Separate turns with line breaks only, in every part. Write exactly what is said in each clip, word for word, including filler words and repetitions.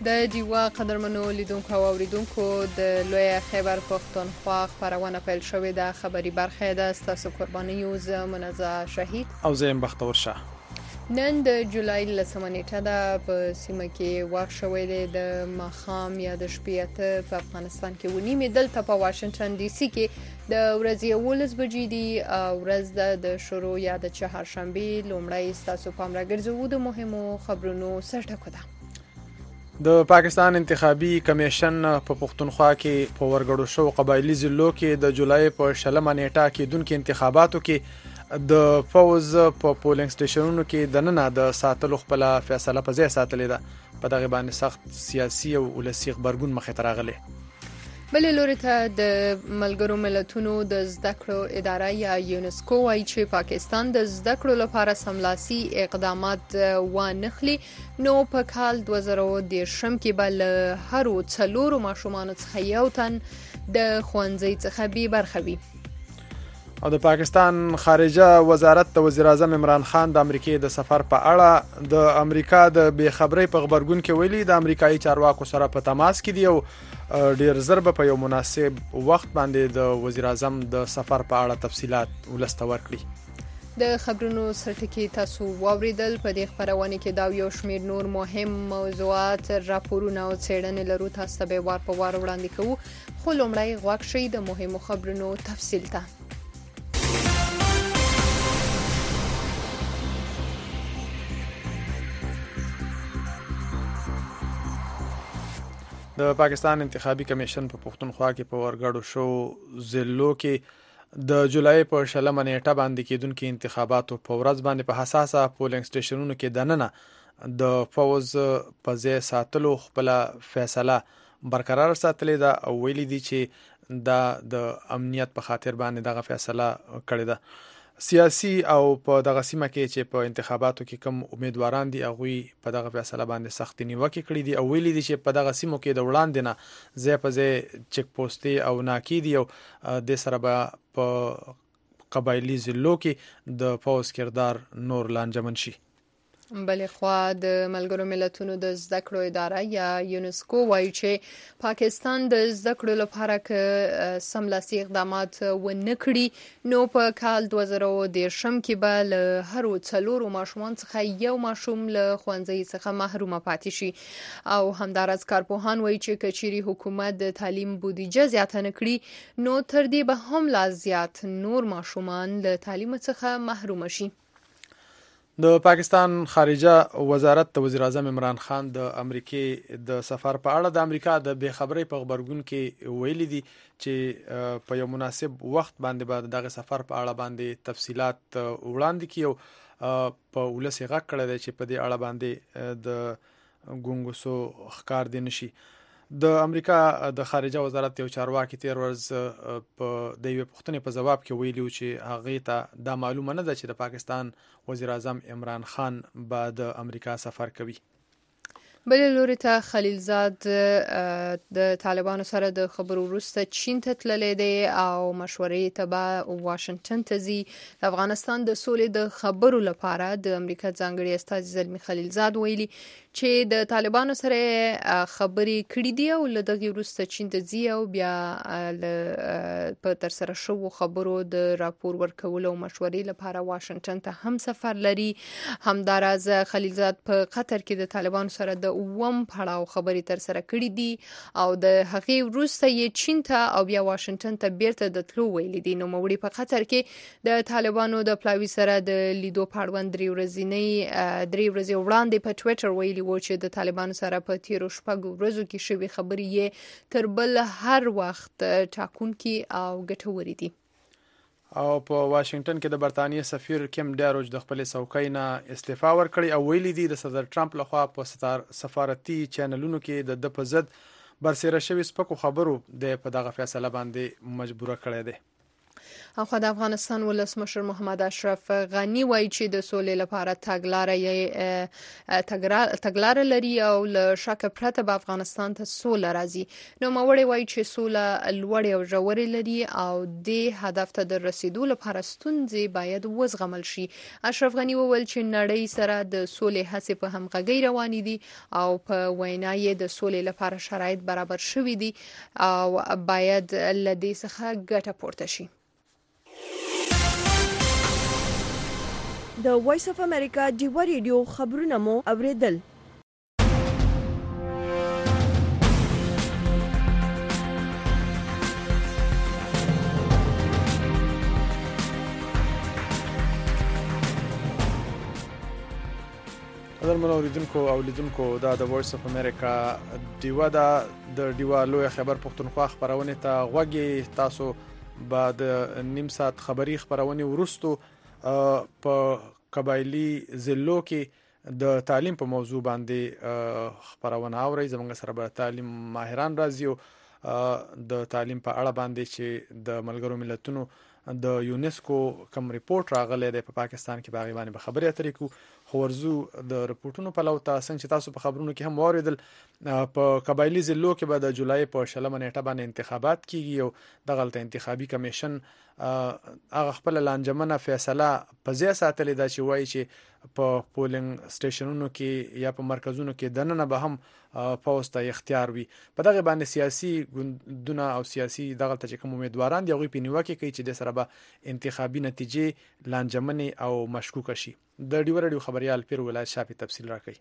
د ډیوا قدرمنو لیدونکو او اوریدونکو د لوی خیبر پښتونخوا خپرونه پیل شوې ده. خبري برخه ده ستاسو قربانیو زه منزه شهید
او زه بختور شاه.
نن د جولای لسمه نیټه ده. په سیمه کې وخت شوی دی د ماښام یا د شپې اته په افغانستان کې ونیمې. دلته په واشنگټن ډي سي کې د ورځې یولس بجې دي. ورځ ده د شروع یا د چهارشنبې. لومړی ستاسو پام راګرځوو د مهمو خبرونو سرټکو ده.
د پاکستان انتخابي کمیشن په پښتونخوا کې په ورګړو شو قبایلی ضلعو کې د جولای په شلمه نیټه کې دونکو انتخاباتو کې د فوز په پولینګ سټیشنونو کې د نن د ساتلو خپل فیصله په ځای ساتلې ده. په دغه باندې سخت سیاسي او ولسی خبرګون مخې ته راغلی.
بلې لوري ته د ملګرو ملتونو د زده کړو اداره یا یونسکو وايي چې پاکستان د زده کړو لپاره سملاسي اقدامات وانخلي نو په کال دوه زره دېرشم کې به له هرو څلورو ماشومانو څخه یو تن د ښوونځي څخه بې برخه وي.
او د پاکستان خارجه وزارت د وزیر اعظم عمران خان د امریکای د سفر په اړه د امریکا د بې خبرۍ په خبرګون کې ویلي د امریکایي چارواکو سره په تماس کې دی او ډیر زر په یو مناسب وخت باندې د وزیر اعظم د سفر په اړه تفصيلات ولسته ورکړي.
د خبرونو سرټکی تاسو واوریدل. په دې خبرونه کې دا یو شمیر نور مهم موضوعات راپورونه او څېړنې لرو. تاسو به وار په وار وړاندې کوو. خو لومړی غوږ شئ د مهمو خبرونو تفصیل ته.
د پاکستان انتخابي کمیشن په پښتونخوا کې په ورګړو شو ضلعو کې د جولای په شلمه نیټه باندې کېدونکو انتخاباتو په ورځ باندې په حساسه پولینګ سټیشنونو کې دننه د فوز په ځای ساتلو خپل فیصله برقرار ساتلې ده او ویلي دي چې دا د امنیت په خاطر باندې دغه فیصله کړې ده. سیاسي او په دغه سیمه کې چې په انتخاباتو کې کوم امیدواران دي هغه په دغه فیصله باندې سخت نیوکه کړې دي او ویلي دي چې په دغه سیمو کې د وړاندې نه ځای په ځای چک پوسټي او ناکې دي او د سره به په قبایلی ضلعو کې د فوز کردار نور لانجمن شي.
بلې خوا د ملګرو ملتونو د زده کړو اداره یا یونسکو وايي چې پاکستان د زده کړو لپاره که سملاسي اقدامات ونه کړي نو په کال دوه زره دېرشم کې به له هرو څلورو ماشومان څخه یو ماشوم له ښوونځي څخه محرومه پاتې شي. او همداراز کارپوهان وايي چې که چیرې حکومت د تعلیم بودیجه زیاته نه کړي نو تر دې به هم لا زیات نور ماشومان له تعلیم څخه محروم شي.
د پاکستان خارجه وزارت د وزیر اعظم عمران خان د امریکای د سفر په اړه د امریکا د بې خبرۍ په خبرګون کې ویلي دي چې په یو مناسب وخت باندې بعد دغه سفر په اړه باندې تفصيلات وړاندې کیو. په ولسی غږ کړی دی چې په دې اړه باندې د ګونګوسو ښکار دي نشي. د امریکا د خارجه وزارت یو چارواکي تیر ورځ په د یو پښتنې په جواب کې ویلي چې هغه ته دا معلومه نه ده چې د پاکستان وزیر اعظم عمران خان به د امریکا سفر کوي.
بلې لوري ته خلیلزاد د طالبانو سره د خبرو وروسته چین ته تللی دی او مشورې ته به واشنگټن ته ځي. د افغانستان د سولې د خبرو لپاره د امریکا ځانګړي استازي زلمي خلیلزاد ویلي چې د طالبانو سره خبرې کړې دي او له دغه وروسته چین ته ځي او بیا په تر سره شوو خبرو د راپور ورکولو او مشورې لپاره واشنگټن ته هم سفر لري. همداراز خلیلزاد په قطر کې د طالبانو سره د اووم پړاو خبرې تر سره کړې دي او د هغې وروسته یې چین ته او بیا واشنگټن ته بیرته د تلو ویلي دي. نوموړي په قطر کې د طالبانو د پلاوي سره د لیدو په اړوند درې ورځې درې ورځې وړاندې په ټویټر ویلي و چې د طالبانو سره په تیرو شپږو ورځو کې شوې خبرې یې تر بل هر وخت ټاکونکي او ګټورې دي.
او په واشنگټن کې د برتانیې سفیر کیم ډاروج د خپل څوکۍ نه استعفا ورکړي او ویلي دي د صدر ټرمپ لخوا په سفارتي چینلونو کې د په ضد برسېره شوي سپکو خبرو د په دغه فیصله باندې مجبوره کړی دی.
خو د افغانستان ولسمشر محمد اشرف غنی وایي چې د سولې لپاره تګلارې تګلارې لري او له شک پرته به افغانستان ته سوله راځي. نو موري وایي چې سوله لوړ او ژورې لري او د هدف ته د رسیدو لپاره ستونزې باید وزغمل شي. اشرف غنی وویل چې نړۍ سره د سولې هڅې په همغږۍ روانې دي او په وینا یې د سولې لپاره شرایط برابر شوي دي او باید له دې څخه ګټه پورته شي.
د وایس اف امریکا ډیوا ریډیو خبرونه مو اوریدل.
قدرمن اوریدونکو او لیدونکو دا د وایس اف امریکا ډیوا دا د ډیوا لوی خبر پښتونخوا خبرونه ته غوږی. تاسو بعد نیم ساعت خبری خبرونه ورستو په قبایلی ضلعو کې د تعلیم په موضوع باندې خبرونه اوري. زموږ سره به تعلیم ماهران راځي او د تعلیم په اړه باندې چې د ملګرو ملتونو د یونیسکو کوم ریپورت راغلی دی په پا پاکستان کې باغی باندې به خبرې اترې کو. خو ورزو د رپورټونو په لور ته څنګه چې تاسو په خبرونو کې هم واوریدل په قبایلی ضلعو کې به د جولای په شلمه نیټه باندې انتخابات کیږي او دغه انتخابي کمیشن هغه خپل لانجمنه فیصله په ځای ساتلې دا چې وایي چې په پولینګ سټیشنونو کې یا په مرکزونو کې دننه به هم پوسټ اختیار وي. په دغه باندې سیاسي ګوندونه او سیاسي دغه ته کوم امیدواران دی هغه په نیوکه کوي چې د سره به انتخابي نتیجې لانجمنه او مشکوک شي. د ډیو رادیو خبريال پیر ولایت شافي تفصیل راکړي.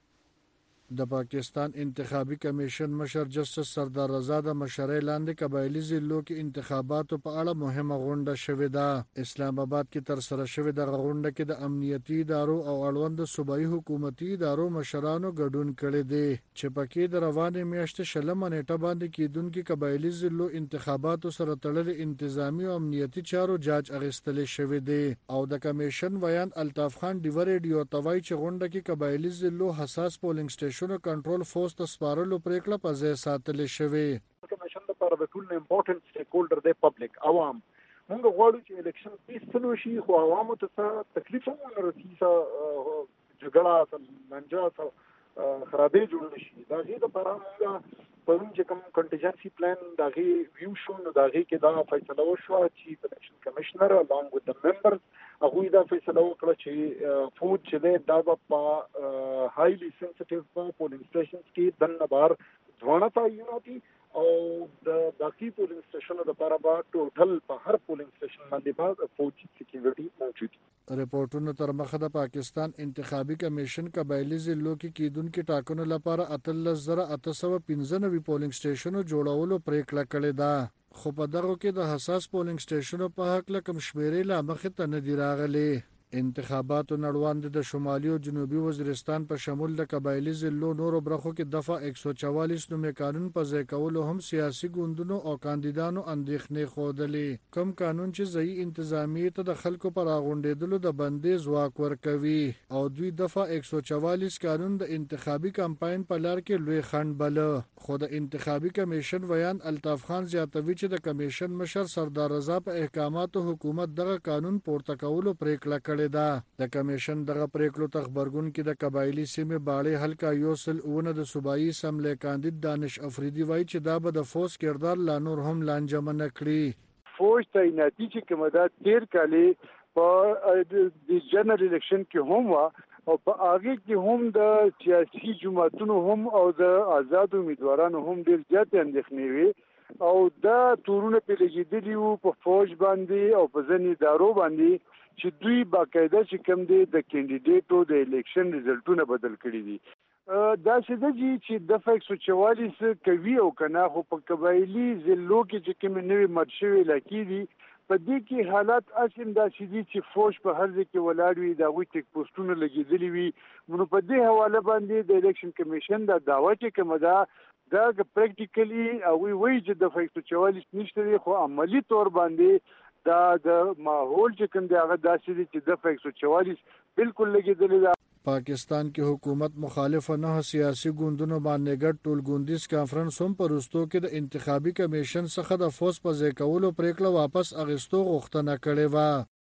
د پاکستان انتخابي کمیشن مشر جسټس سردار رضا د مشرۍ لاندې قبایلی ضلعو کې انتخاباتو په اړه مهمه غونډه شوې ده. اسلام آباد کې تر سره شوې د غونډه کې د امنیتي ادارو او اړوند صوبایي حکومتي ادارو مشرانو ګډون کړي دي چې پکې د روانې میاشتې شلمه نیټه باندې کېدونکو قبایلی ضلعو انتخاباتو سره تړلې انتظامی او امنیتي چارو جاج اخیستل شوې دي. او د کمیشن ویان الطاف خان ډیو ریډیو توای چې غونډه کې قبایلی ضلعو حساس پولینګ سټیشن کنټرول فورس ته سپارلو پریکړه په ځای ساتل شوې.
کمیشن لپاره د ټول امپورټنت سټیک هولډر دی پبلک عوام. موږ غواړو چې الیکشن پیسفل وشي خو عوامو ته تکلیف هم نه رسي، جګړه لانجه خرابې جوړ نشي. دا غي د لپاره موږ پرون چې کوم کنټینجنسي پلان دا غي ویو شو نو دا غي کې دا فیصله وشو چې الیکشن کمشنر along with the members هغه دا فیصله وکړه چې فوج چې دا په هایلی سنسټیو پولینګ سټیشنز کې دنه بار ځوانه تعیناتي او د باقي پولینګ سټیشنونو لپاره به ټوټل په هر پولینګ سټیشن باندې به فوج سکیورټي موجود.
رپورټونو تر مخه د پاکستان انتخابي کمیشن قبایلی ضلعو کې کېدونکو ټاکنو لپاره اتلس زره اته سوه پنځه نوي پولینګ سټیشنو جوړولو پریکړه کړې ده. خو په دغه کې د حساس پولینګ سټیشنو په حق له کم شمیرې لا مخې ته نه دی راغلي. انتخاباتو نړوند د شمالي او جنوبي وزیرستان په شمول د قبایلی ضلعو نورو برخو کې دفعه یک سو چوالیس نومې قانون په ځای کولو هم سیاسي ګوندونو او کاندیدانو اندېښنې ښودلې. کوم قانون چې ځایي انتظامیې ته د خلکو پر راغونډېدلو د بندیز واک ورکوي او دوی دفعه یک سو چوالیس قانون د انتخابي کمپاین په لار کې لوی خنډ بله. خو د انتخابي کمیشن ویان الطاف خان زیاتوي چې د کمیشن مشر سردار رضا په احکاماتو حکومت دغه قانون پورته کولو پریکړه کړې ده. د کمیشن دغه پریکړو ته خبرګون کې د قبایلی سیمې باړې حلقه یوسل اونه د صوبایي اسمبلی کاندید دانش افریدي وایي چې دا به د فوج کردار لا نور هم لانجمنه کړي.
فوج تعیناتي چې کومه ده تیر کالي په د جنرال الیکشن کې هم وا او په هغه کې هم د سیاسي جماعتونو هم او د آزاد امیدوارانو هم ډېر زیات اندېښنې وي او دا تورونه په لګیدلی وو په فوج باندې او په ځینې ادارو باندې چې دوی باقاعده چې کوم دی د کینډیډیټو د الیکشن ریزلټونه بدل کړي دي. دا څه دی چې د یک سو چوالیس کوي او کنه خو په قبایلی ضلعو کې چې کوم نوې مرشوي لکې دي په دې کې حالات اسیم دا چې چې فوج په هر ځای کې ولاړ وي دا غوي ټیک پوسټونه لګیدلی وي. نو په دې حواله باندې د الیکشن کمیشن دا دعوه چې کوم دا دا پریکټیکلی او وی وی چې د یک سو چوالیس نشته خو عملی تور باندې دا د ماحول چې کوم دی هغه داسې دي چې د یک سو چوالیس بالکل لګیدلی ده.
پاکستان کې حکومت مخالف نه سیاسي ګوندونو باندې ګډ ټولګوندیز کانفرنس هم په وروستو کې د انتخابي کمیشن څخه د فوز په ځای کولو پریکړه واپس اخیستو غوښتنه کړې وه.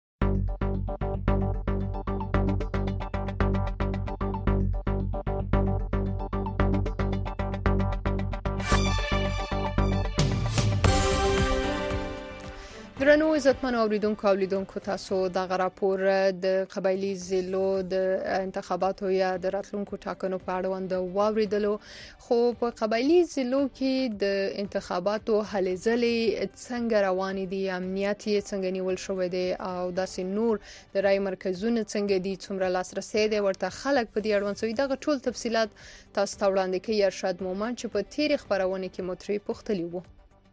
درنو عزتمنو اوریدونکو او لیدونکو تاسو د راپور د قبایلی ضلعو د انتخاباتو یا د راتلونکو ټاکنو په اړه د واوریدلو خو په قبایلی ضلعو کې د انتخاباتو هلې ځلې څنګه روانې دي، امنیت یې څنګه نیول شوی دی او داسې نور د رای مرکزونه څنګه دي، څومره لاسرسی دی ورته خلک په دې اړوند څه دغه ټول تفصيلات تاسو ته وړاندې کوي ارشاد مومن چې په تیر خبرونه کې متری پوښتلی وو.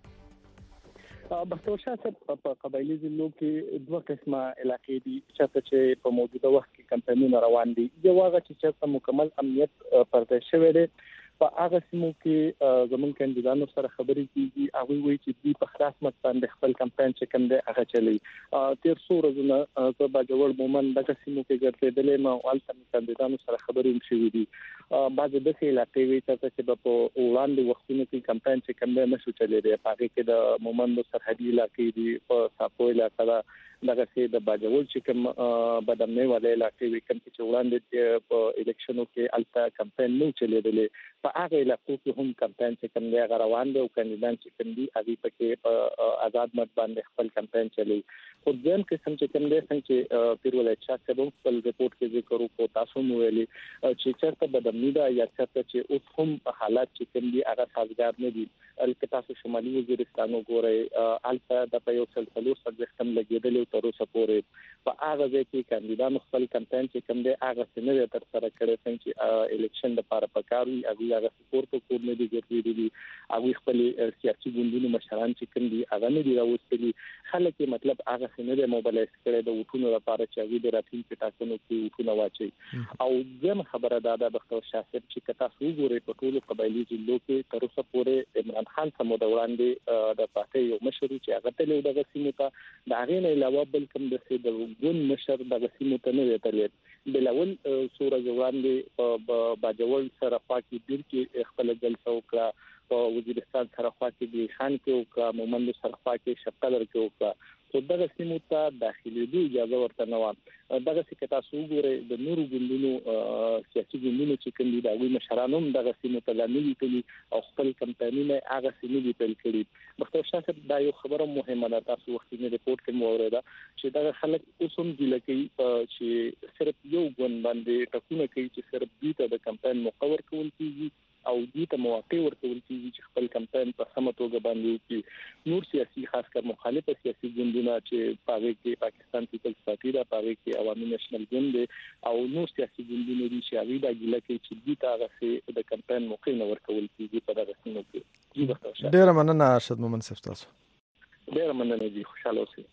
بختور شاه صاحب په قبایلی ضلعو کې دوه قسمه علاقې دي چې په موجوده وخت کې کمپاینونه روان دي. یو هغه چې مکمل امنیت پرده شوی دی، په هغه سیمو کې زموږ کاندیدانو سره خبرې کیږي، هغه وایي چې دوی په خلاص مت باندې خپل کمپاین چې کوم دی هغه چلی. تیر څو ورځې په باجوړ مومن دغه سیمو کې ګرځېدلې ما والته کاندیدانو سره خبرې هم شوې دي. بعض د څه علاقې وي چې په وړاندې وختونو کې کمپاین چې کوم دی نشو چلی دی. هغه کې د مومن د سرحدي علاقې دي، په ساپو علاقې دغه سي د باجوړ چې کوم بدمنه والے علاقې وي کوم چې وړاندې په الیکشنو کې الته کمپاین نو چلیدلې. په هغه علاقو کې هم کمپاین چې کوم دی روان دی او کاندیدان چې کوم دي هغه پکې په آزاد مت باندې خپل کمپاین چلی. خو ځین قسم چې کوم دی څنګه پیر ولایت شاه صاحب خپل ریپورت کې ذکر وکړو، تاسو مو ویلي چې چېرته بدمنی دا یا چېرته چې اوس هم حالات چې کوم دي هغه سازگار نه دي. الکه تاسو شمالي وزیرستان وګورئ، الته د په یو سلسله سره ختم لګیدل تر اوسه پورې په هغه ځای کې کاندیدانو خپل کمپاین چې کوم دی هغه څنګه تر سره کړی څنګه چې الیکشن لپاره پکاري هغه هغه سپورټ په کور نه دي ګرځېدلي دي، هغه خپل سیاسي ګوندونو مشران چې کوم دي هغه نه دي راوستلي. خلک مطلب هغه څنګه موبایلایز کړي د وټونو لپاره چې هغه د راتلونکي ټاکنو کې وټونه واچي. او ځم خبره ده د بختور شاه صاحب چې کتا سو ګوري په ټولو قبایلی ضلعو کې تر اوسه پورې عمران خان سمو د وړاندې د پاتې یو مشر چې هغه ته له دغه سیمه ته د هغه نه علاوه بل کوم د سي د ګون مشر دغه سیمه ته نه ویتلې. بلول سوره وړاندې په باجوړ سره پاکي دیر کې خپل جلسه وکړه، په وزیرستان سره خواکې دی خان کې وکړه، مومند سره خواکې شقلر کې وکړه. خو دغه سیمو ته داخلي دی اجازه ورته نه و. دغه څه تاسو وګورئ د نورو ګوندونو سیاسي ګوندونو چې کوم دي د هغوی مشرانو هم دغه سیمو ته لاملي کړي او خپل کمپاینونه هغه سیمې دي پیل کړي. بختور شاه صاحب دا یو خبره مهمه ده، تاسو وختي ریپورت کې مو اوریدا چې دغه خلک اوس هم دي لکه چې صرف یو ګوند باندې ټکونه کوي چې صرف دوی ته د کمپاین مقور کول کیږي او دوی ته مواقع ورکول کیږي چې خپل کمپاین په سمه توګه باندې وکړي. نور سیاسي خاص کر مخالفه سیاسي ګوندونه چې پاره کې پاکستان پیپلز پارټي دا پاره کې عوامي نېشنل ګوند او نور سیاسي ګوندونه دي چې هغه د ګیله کې چې دوی ته هغه د کمپاین موقع نه ورکول کیږي په دغه سیمو کې.
ډیر مننه ارشد مومن صاحب، تاسو
ډیر مننه دي، خوشاله اوسئ.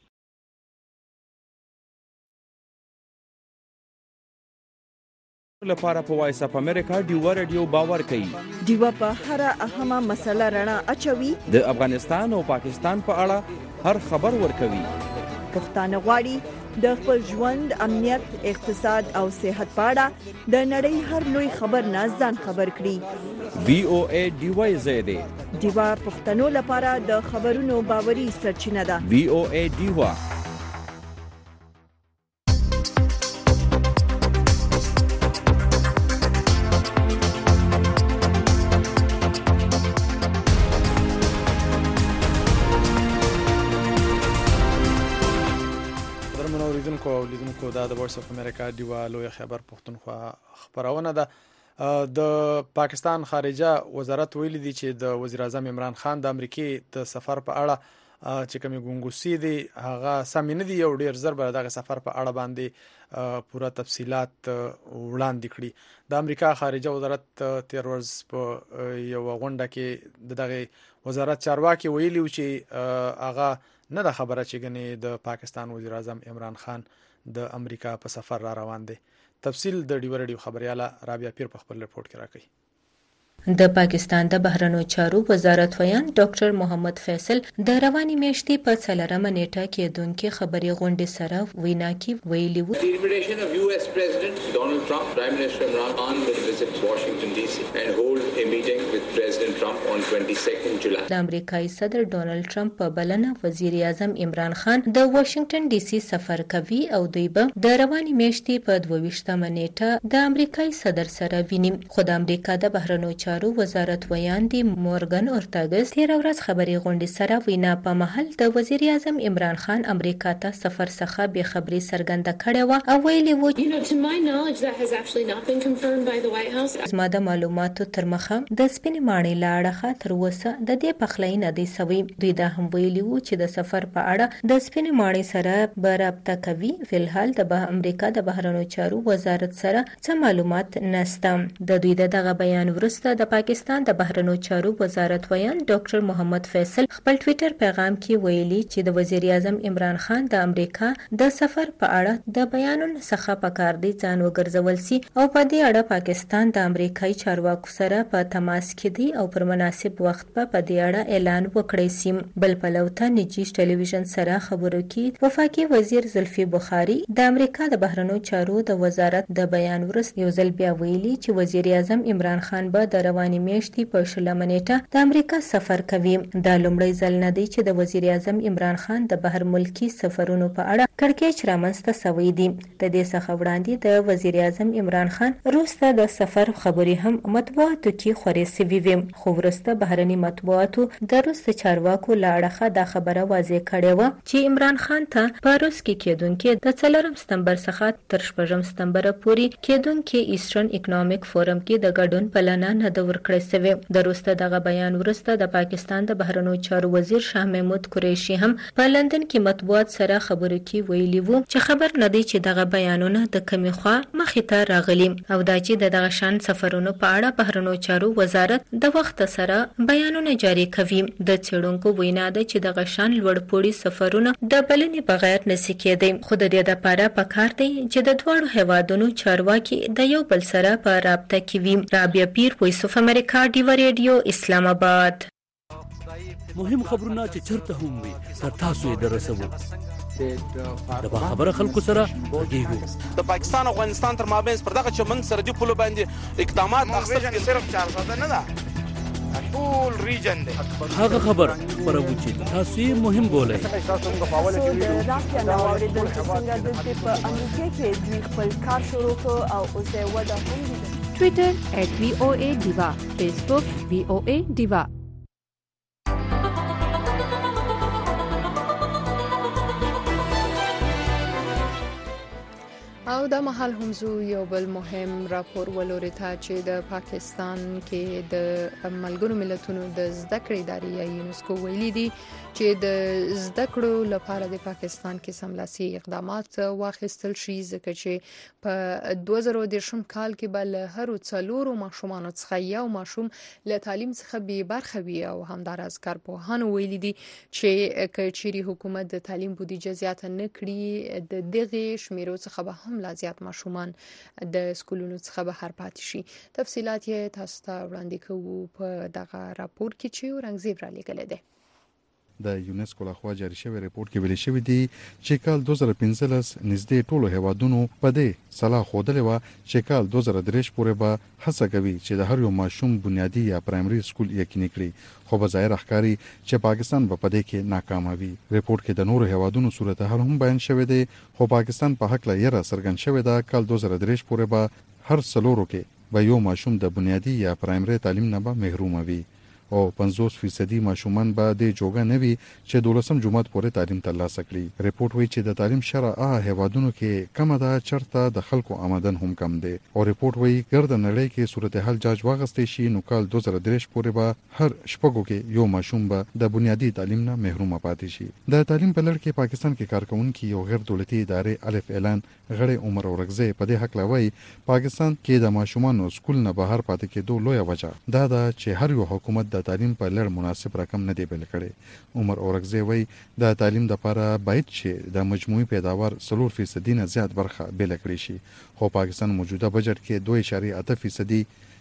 لپاره په وایس اپ امریکا ډیو رادیو باور کوي.
ډیو په هر اهمه مسله رڼا اچوي،
د افغانستان او پاکستان په اړه هر خبر ورکوي.
پښتانه غواړي د خپل ژوند، امنیت، اقتصاد او صحت په اړه د نړۍ هر لوی خبر نه ځان خبر کړي.
وی او ای ډیو زیاده
ډیو پښتنو لپاره د خبرونو باوري سرچینه ده.
وی او ای ډیو.
لیدونکو او لیدونکو دا د وایس اف امریکا ډیوا لوی خبر پښتونخوا خبرونه ده. د پاکستان خارجه وزارت ویلي دی چې د وزیر اعظم عمران خان د امریکای د سفر په اړه چې کومي ګونګوسی دي هغه سم نه دي، یو ډیر زر به دغه سفر په اړه باندې پوره تفصيلات وړاندې کړي. د امریکا خارجه وزارت تیر ورځ په یو غونډه کې دغه وزارت چارواکي ویلي چې هغه نه د خبره چې غني د پاکستان وزیر اعظم عمران خان د امریکا په سفر را روان دي. تفصیل د ډیو رادیو خبرياله رابعه پیر په خپل رپورت کې راکړي.
د پاکستان د بهرنیو چارو وزارت ویان ډاکټر محمد فیصل د رواني میاشتې په څلورمه نیټه کېدونکې خبري غونډې سره وینا کې ویلي وو.
The invitation of U S President Donald Trump, Prime Minister Imran Khan will visit Washington D C and hold a meeting with President Trump on twenty-second July.
د امریکایي صدر ډونالد ټرمپ په بلنه وزیر اعظم عمران خان د واشنگټن ډي سي سفر کوي او دوی به د رواني میاشتې په دوه ویشتمه نیټه د امریکایي صدر سره ویني. خو د امریکا د بهرنیو چارو وزارت ویان دی مورګن اورتاګس تیر ورځ خبري غونډې سره وینا په محل د وزیر اعظم عمران خان امریکا ته سفر څخه به خبري سرګنده کړې و او ویلي و زما د معلوماتو تر مخه د سپینې ماڼۍ لاړه تر اوسه د دې پخلای نه دی سوي. دوی دا هم ویلي و چې د سفر په اړه د سپینې ماڼۍ سره به رابطه کوي. فلحال د امریکا د بهرنیو چارو وزارت سره څه معلومات نشته. د دوی دغه بیان وروسته د پاکستان د بهرنیو چارو وزارت ویان ډاکټر محمد فیصل خپل ټوئیټر پیغام کې ویلي چې د وزیر اعظم عمران خان د امریکا د سفر په اړه د بیانونو څخه پکار دی ځان وګرځول سي او په دې اړه پاکستان د امریکایي چارواکو سره په تماس کې دی او پر مناسب وخت په دې اړه اعلان وکړي سي. بل پلوته نجی ټلویزیون سره خبرو کې وفاقي وزیر زلفي بخاري د امریکا د بهرنیو چارو د وزارت د بیان وروسته یو ځل بیا ویلي چې وزیر اعظم عمران خان به د رواني میاشتې په شلمه نیټه د امریکا سفر کوي. دا لومړی ځل نه دی چې د وزیر اعظم عمران خان د بهر ملکی سفرونو په اړه کړکېچ رامنځته شوی دی. د دې څخه وړاندې د وزیر اعظم عمران خان وروسته د سفر خبرې هم مطبوعاتو کې خورې شوې وې. خو وروسته بهرني مطبوعاتو د روس چارواکو له اړخه دا خبره واضح کړې وه چې عمران خان ته په روس کې کېدونکې د څلورم سپتمبر څخه تر شپږم سپتمبر پورې کېدونکې ایسټرن اکنامک فورم کې د ګډون بلنه نه ده ورکړې شوې. د وروسته دغه بیان وروسته د پاکستان د بهرنیو چارو وزیر شاه محمود قریشي هم په لندن کې مطبوعات سره خبرو کې ویلي وو چې خبر نه دی چې دغه بیانونه د کمی خوا مخې ته راغلي او دا چې د دغه شان سفرونو په اړه بهرنیو چارو وزارت د وخت سره بیانونه جاری کوي. د څېړونکو وینا ده چې دغه شان لوړپوړي سفرونه د بلنې بغیر نشي کېدی. خو د دې لپاره پکار دی چې د دواړو هیوادونو چارواکي د یو بل سره په رابطه کې وي. رابعه پیر، وایس اف امریکا، ډیوا ریډیو، اسلام آباد.
مهم خبرونه چې چرته هم وي تر تاسو یې درسوو. د باخبره خلکو سره غږیږو.
د پاکستان او افغانستان تر مابین پر دغه چمن سرحدي پولو باندې اقدامات اخیستل کې صرف چار ساده نه ده، ټول ریجن دی.
هغه خبر خبرو چې تاسو یې مهم بولئ.
سو د رافیا نو اوریدل چې څنګه د په امریکا کې دوی خپل کار شروع کړ او اوس یې وده هم دي.
ټویټر ایٹ وی او ای ډیوا، فیسبوک وی او ای ډیوا. او د مهال هم زو یو بل مهم راپور ولوري ته چې د پاکستان کې د ملګرو ملتونو د زده کړې ادارې یا یونسکو ویلي دي چې د زده کړو لپاره د پاکستان کې سملاسي اقدامات واخیستل شي ځکه چې په دوه زره دېرشم کال کې به له هرو څلورو ماشومانو څخه یو ماشوم له تعلیم څخه بې برخه وي او همداراز کارپوهانو ویلي دي چې که چیرې حکومت د تعلیم بودیجه زیاته نه کړي د دغې شمیرو څخه به هم لا زیات ماشومان د سکولونو څخه بهر پاتې شي. تفصیلات یې تاسو ته وړاندې کوو په دغه راپور کې چې اورنګزیب را لېږلی دی.
د یونسکو لخوا جاری شوی ریپورت کې ویل شوی دی چې کال دوه زره پنځلس نږدې ټولو هیوادونو په دې صلاح ښودلې وه چې کال دوه زره دېرش پورې به هڅه کوي چې د هر یو ماشوم بنیادي یا پرایمري سکول یقیني کړي، خو به ظاهر ښکاري چې پاکستان به په دې کې ناکامه وي. ریپورت کې د نورو هیوادونو صورتحال هم بیان شوی دی، خو پاکستان په هکله یره څرګند شوې ده کال دوه زره دېرش پورې به هر څلورو کې به یو ماشوم د بنیادي یا پرایمري تعلیم نه به محرومه وي او پنځوس فیصدي ماشومان به د جوګه نه وي چې دولسم جماعت پورې تعلیم ترلاسه کړي. ریپورت وایي چې د تعلیم شرح هغه هیوادونو کې کمه ده چرته د خلکو آمدن هم کم دی او ریپورت وایي ګرد نړۍ کې صورتحال جاج واغستې شي نو کال دوه زره دېرش پورې به هر شپږو کې یو ماشوم به د بنیادي تعلیم نه محروم پاتې شي. د تعلیم په لړ کې پاکستان کې کارکونکي یو غیر دولتي ادارې الف اعلان غړي عمر اورغزی په دې حق لوي پاکستان کې د ماشومانو سکول نه بهر پاتې کېدو لویه وجه دا ده چې هر یو حکومت د تعلیم په لړ مناسب رقم نه دی بل کړي. عمر اورغزی وایي د تعلیم لپاره باید چې د مجموعي پیداوار څلور فیصدي نه زیات برخه بل کړي شي، خو پاکستان موجوده بجټ کې دوه اعشاریه اته فیصدي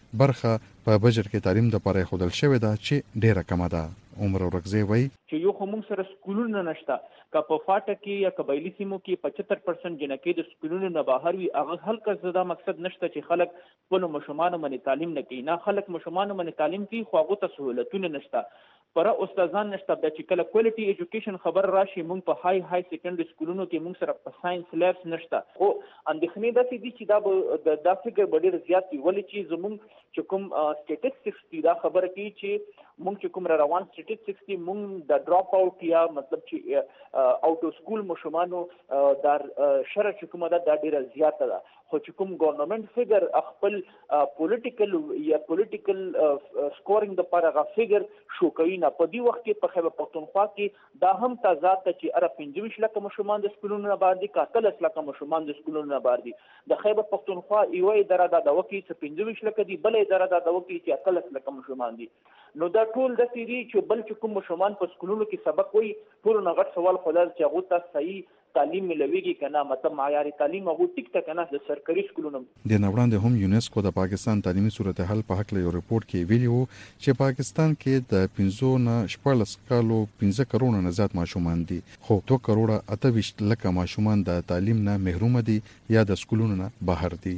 برخه په بجټ کې تعلیم د لپاره خودل شوې ده چې ډیره کمه ده. عمر ورغزی وای
چې یو خو موږ سره سکولونه نشته، که په فاټه کې یا قبایلی سیمو کې پچهتر پرسنټ جنکې د سکولونو نه بهر وي، هغه هلکه دا مقصد نشته چې خلک خپل ماشومانو باندې تعلیم نه کوي، نه خلک ماشومانو باندې تعلیم کوي خو هغه ته سہولتونه نشته، پر استادان نشته. بیا چې کله کوالټي ایجوکیشن خبر راشي، موږ په های های سیکنډري سکولونو کې موږ سره په ساينس لیبس نشته. خو اندېښنې داسې دي چې دا به دا فکر به ډېر زیات وي، ولې چې زموږ چې کوم سټیټسټکس دي دا خبره کوي چې موږ چې کوم روان سټیټسټکس دي موږ د ډراپ آوټ یا مطلب چې آوټ اف سکول ماشومانو در شرح چې کومه ده دا ډېره زیاته ده. خو چې کوم ګورنمنت فګر خپل پولیټیکل یا پولیټیکل سکورینګ د لپاره غا فګر شو کوي نه، په دې وخت کې په خیبر پښتونخوا کې دا هم تضاد ته چې اره پنځه ویشت لکه ماشومان د سکولونو نه بهر دي، که اتلس لکه ماشومان د سکولونو نه بهر دي. د خیبر پښتونخوا یوه اداره دا دعوه کوي چې پنځه ویشت لکه دي، بله اداره دا دعوه کوي چې اتلس لکه ماشومان دي. نو دا ټول داسې دي چې بل چې کوم ماشومان په سکولونو کې سبق وایي، ټولو نه غټ سوال خو دا چې هغو ته صحیح تعلیم ملويږي کنه، مطلب معیاري تعلیم هغه ټیک ته کنه د سرکاري سکولونو.
د نوړاندې هم یونیسکو د پاکستان تعلیمي صورتحال په حق له یو رپورت کې ویلي وو چې پاکستان کې د پنځو نه شپږلس کالو پنځه کروڑه نه زیات ماشومان دي، خو دوه کروڑه اته ویشت لکه ماشومان د تعلیم نه محروم دي یا د سکولونو نه بهر دي.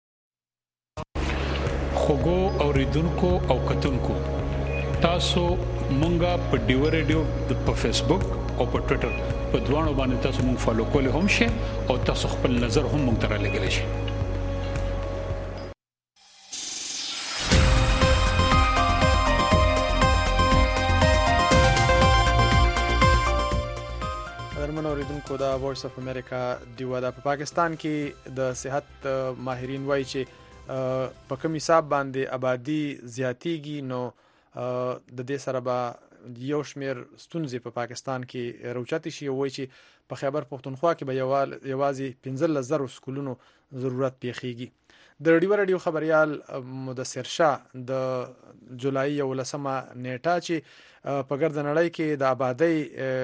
خوګو اوریدونکو او کتونکو تاسو مونږه په ډیو ریډیو په فیسبوک او په ټوئیټر په دوانو باندې تاسو مونږ فالو کولی هم شئ او تاسو خپل نظر هم مونږ ته رالیږلی شئ.
درمن اوریدونکو دا وایس اف امریکا دیوا دا په پاکستان کې د صحت ماهرین وایي چې په کوم حساب باندې آبادی زیاتیږي نو د دې سره به یو شمیر ستونزې په پاکستان کې روچاتې شي. وایي چې په خیبر پښتونخوا کې به یوازې پنځلس زره سکولونو ضرورت پیښیږي. د ریډیو رادیو خبريال مدثر شاه د جولای یولسمه نیټه چې په ګرد نړۍ کې د آبادی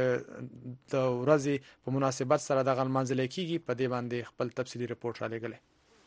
د ورځې په مناسبت سره د غلمانځل کېږي، په دې باندې خپل تفصیلی رپورت را لګلې.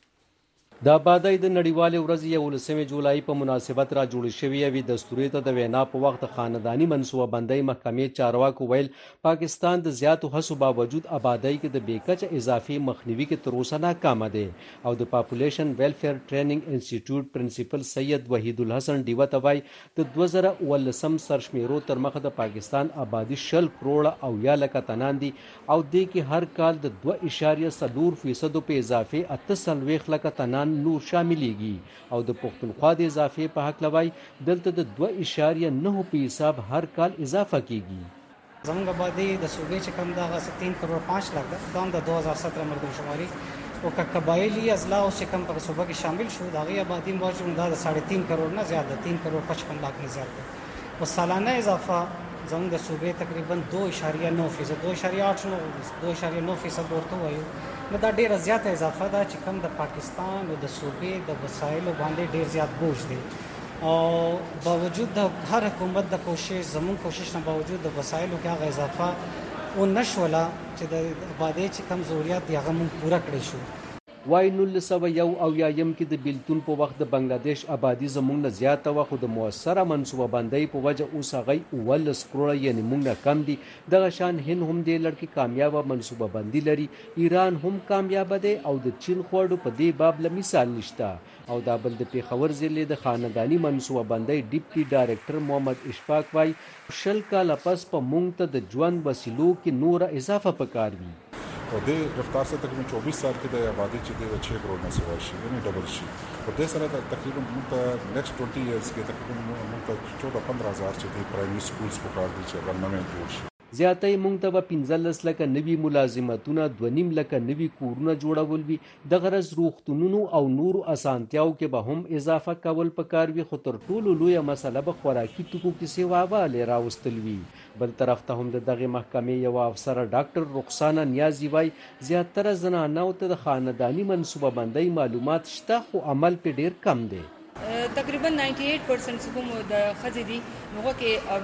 د آبادی د نړیوالې ورځې یولسمې جولای په مناسبت را جوړې شوې یوې دستوري ته د وینا په وخت خاندانی منصوبه بندۍ محکمې چارواکو ویل پاکستان د زیاتو هڅو باوجود آبادی کې د بیکچه اضافي مخنیوي کې تر اوسه ناکامه دی. او د پاپولیشن ویلفیر ټریننګ انسټیټیوټ پرنسپل سید وحید الحسن ډیوه ته وایي د دوه زره اوولسم سرشمیرو تر مخه د پاکستان آبادي شل کروړه او یا لکه تنان دي او دې کې هر کال د دوه اشاریه څلور فیصدو په اضافه اته څلوېښت لکه تنان نور شاملېږي. او د پښتونخوا د اضافې په حق لوي دلته د دوه اشاریه نه په حساب هر کال اضافه کیږي.
زموږ آبادی د صوبې چې کم دغه تین کروڑ پانچ لاکھ ده، دا د دو هزار سترہ مردم شماري او که قبایلی اضلاع چې کم په صوبه کې شامل شو دا غي آبادی موجود ده د ساڑھے تین کروڑ نه زیات ده، تین کروڑ پچپن لاکھ نه زیات ده. او سالانه اضافه زموږ د صوبې تقریبا دو اشاریه نو فیصد دو اشاریه آٹھ نو دو اشاریه نو فیصد ورته وایو. نو دا ډیره زیاته اضافه ده چې کم د پاکستان او د صوبې د وسایلو باندې ډیر زیات بوج دی. او باوجود د هر حکومت د کوشش زمون کوشش نه باوجود د وسایلو کې هغه اضافه او نشوله چې د آبادی چې کم ضرورت دی هغه مونږ پوره کړی شو.
وای نولس سوه یو اویایم کې د بیلتون په وخت د بنگلاديش آبادي زموږ نه زیاته وه، خو د موثره منصوبه بندۍ په وجه اوس هغه اوولس کروړه یعنې موږ نه کم دي. دغه شان هند هم دې لړ کې کامیابه منصوبه بندي لري، ایران هم کامیابه دی او د چین خوړو په دې باب له مثال نشته. او دا بل د پیښور ضلع د خاندانی منصوبه بندۍ ډیپټي ډایرکټر محمد اشفاق وای شل کاله پس په موږ ته د ژوند وسیلو کې نوره اضافه پکار وي.
اور دې رفتار سره تقریبا چوبیس سال کې د آبادی چې د چھ کروڑ نه سوا شي یعنی ډبل شي. اور دې سره تقریبا موږ ته نیکسټ ټوئنټي ایئرز کې تقریبا موږ ته چودہ پندرہ هزار چې د پرایمري سکولز په کار دي چې غنمه جوړ شي.
زیاتې مونږ ته به پنځلس لکه نوي ملازمتونه، دوه نیم لکه نوي کورونه جوړول وي. د غرض روغتونونو او نورو اسانتیاو کې به هم اضافه کول پکار وي، خو تر ټولو لویه مسله به خوراکي توکو کې سیواوالی راوستل وي. بل طرف ته هم د دغې محکمې یوه افسره ډاکټر رخسانه نیازي وایي زیاتره زنانو ته د خانداني منصوبه بندۍ معلومات شته خو عمل پې ډېر کم دی.
تقریبا نائنٹی ایٹ پرسنٹ چې کوم د ښځې دي نو هغه کې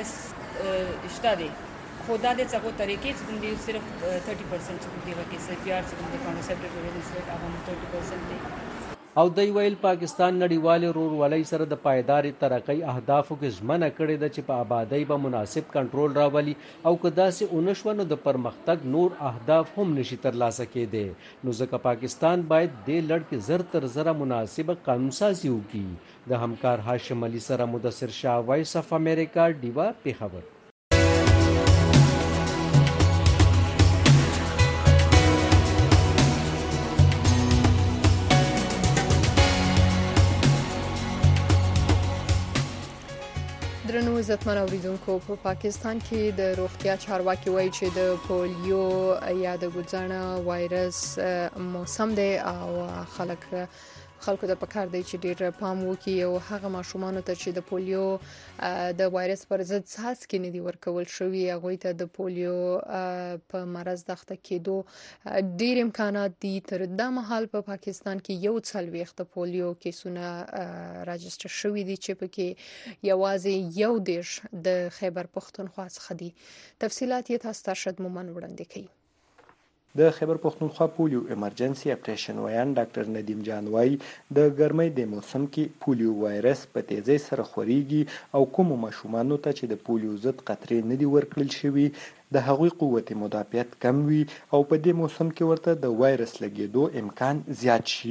اویرنس شته دی، خو دا د څه طریقې چې کوم دي صرف تھرٹی پرسنٹ چې کوم دی هغه کې سی پی آر چې کوم د کانسپټ اویرنس ریټ هغه تھرٹی پرسنٹ دی.
او دوی ویل پاکستان نړیوال ورورولۍ سره د پایدار ترقۍ اهدافو کې ژمنه کړې ده چې په آبادۍ به مناسب کنټرول راولي او که داسې ونه شوه نو د پرمختګ نور اهداف هم نشي ترلاسه کېدی. نو ځکه پاکستان باید دې لړ کې زر تر زره مناسبه قانونسازي وکړي. د همکار هاشم علي سره مدثر شاه، وایس اف امریکا، ډیوا، پېښور.
درنو عزتمن اوریدونکو، په پا پاکستان کې د روغتیا چارواکي وایي چې د پولیو یا د ګوځنه وایرس موسم دی او خلک خلکو ته پکار دی چې ډیر پام وکړي او هغه ماشومان ته چې د پولیو د وایرس پر ضد څاڅکي نه دي ورکول شوي هغوی ته د پولیو په مرض داخته کېدو ډیر امکانات دي. تر دا مهال په پا پاکستان کې یو څلوېښت د پولیو کیسونه راجستر شوي دي چې پکې یوازې یو دېرش د خیبر پښتونخوا څخه دي. تفصیلات یې تاسو ته ارشد مومن وړاندې کوي.
د خیبر پښتونخوا پولیو ایمرجنسي اپریشن ویان ډاکټر ندیم جان وایي د ګرمۍ د موسم کې پولیو وایرس په تیزۍ سره خوريږي او کوم ماشومانو ته چې د پولیو ضد قطرې نه دي ورکړل شوي د هغوی قوت مدافعت کم وي او په دې موسم کې ورته د وایرس لګېدو امکان زیات شي.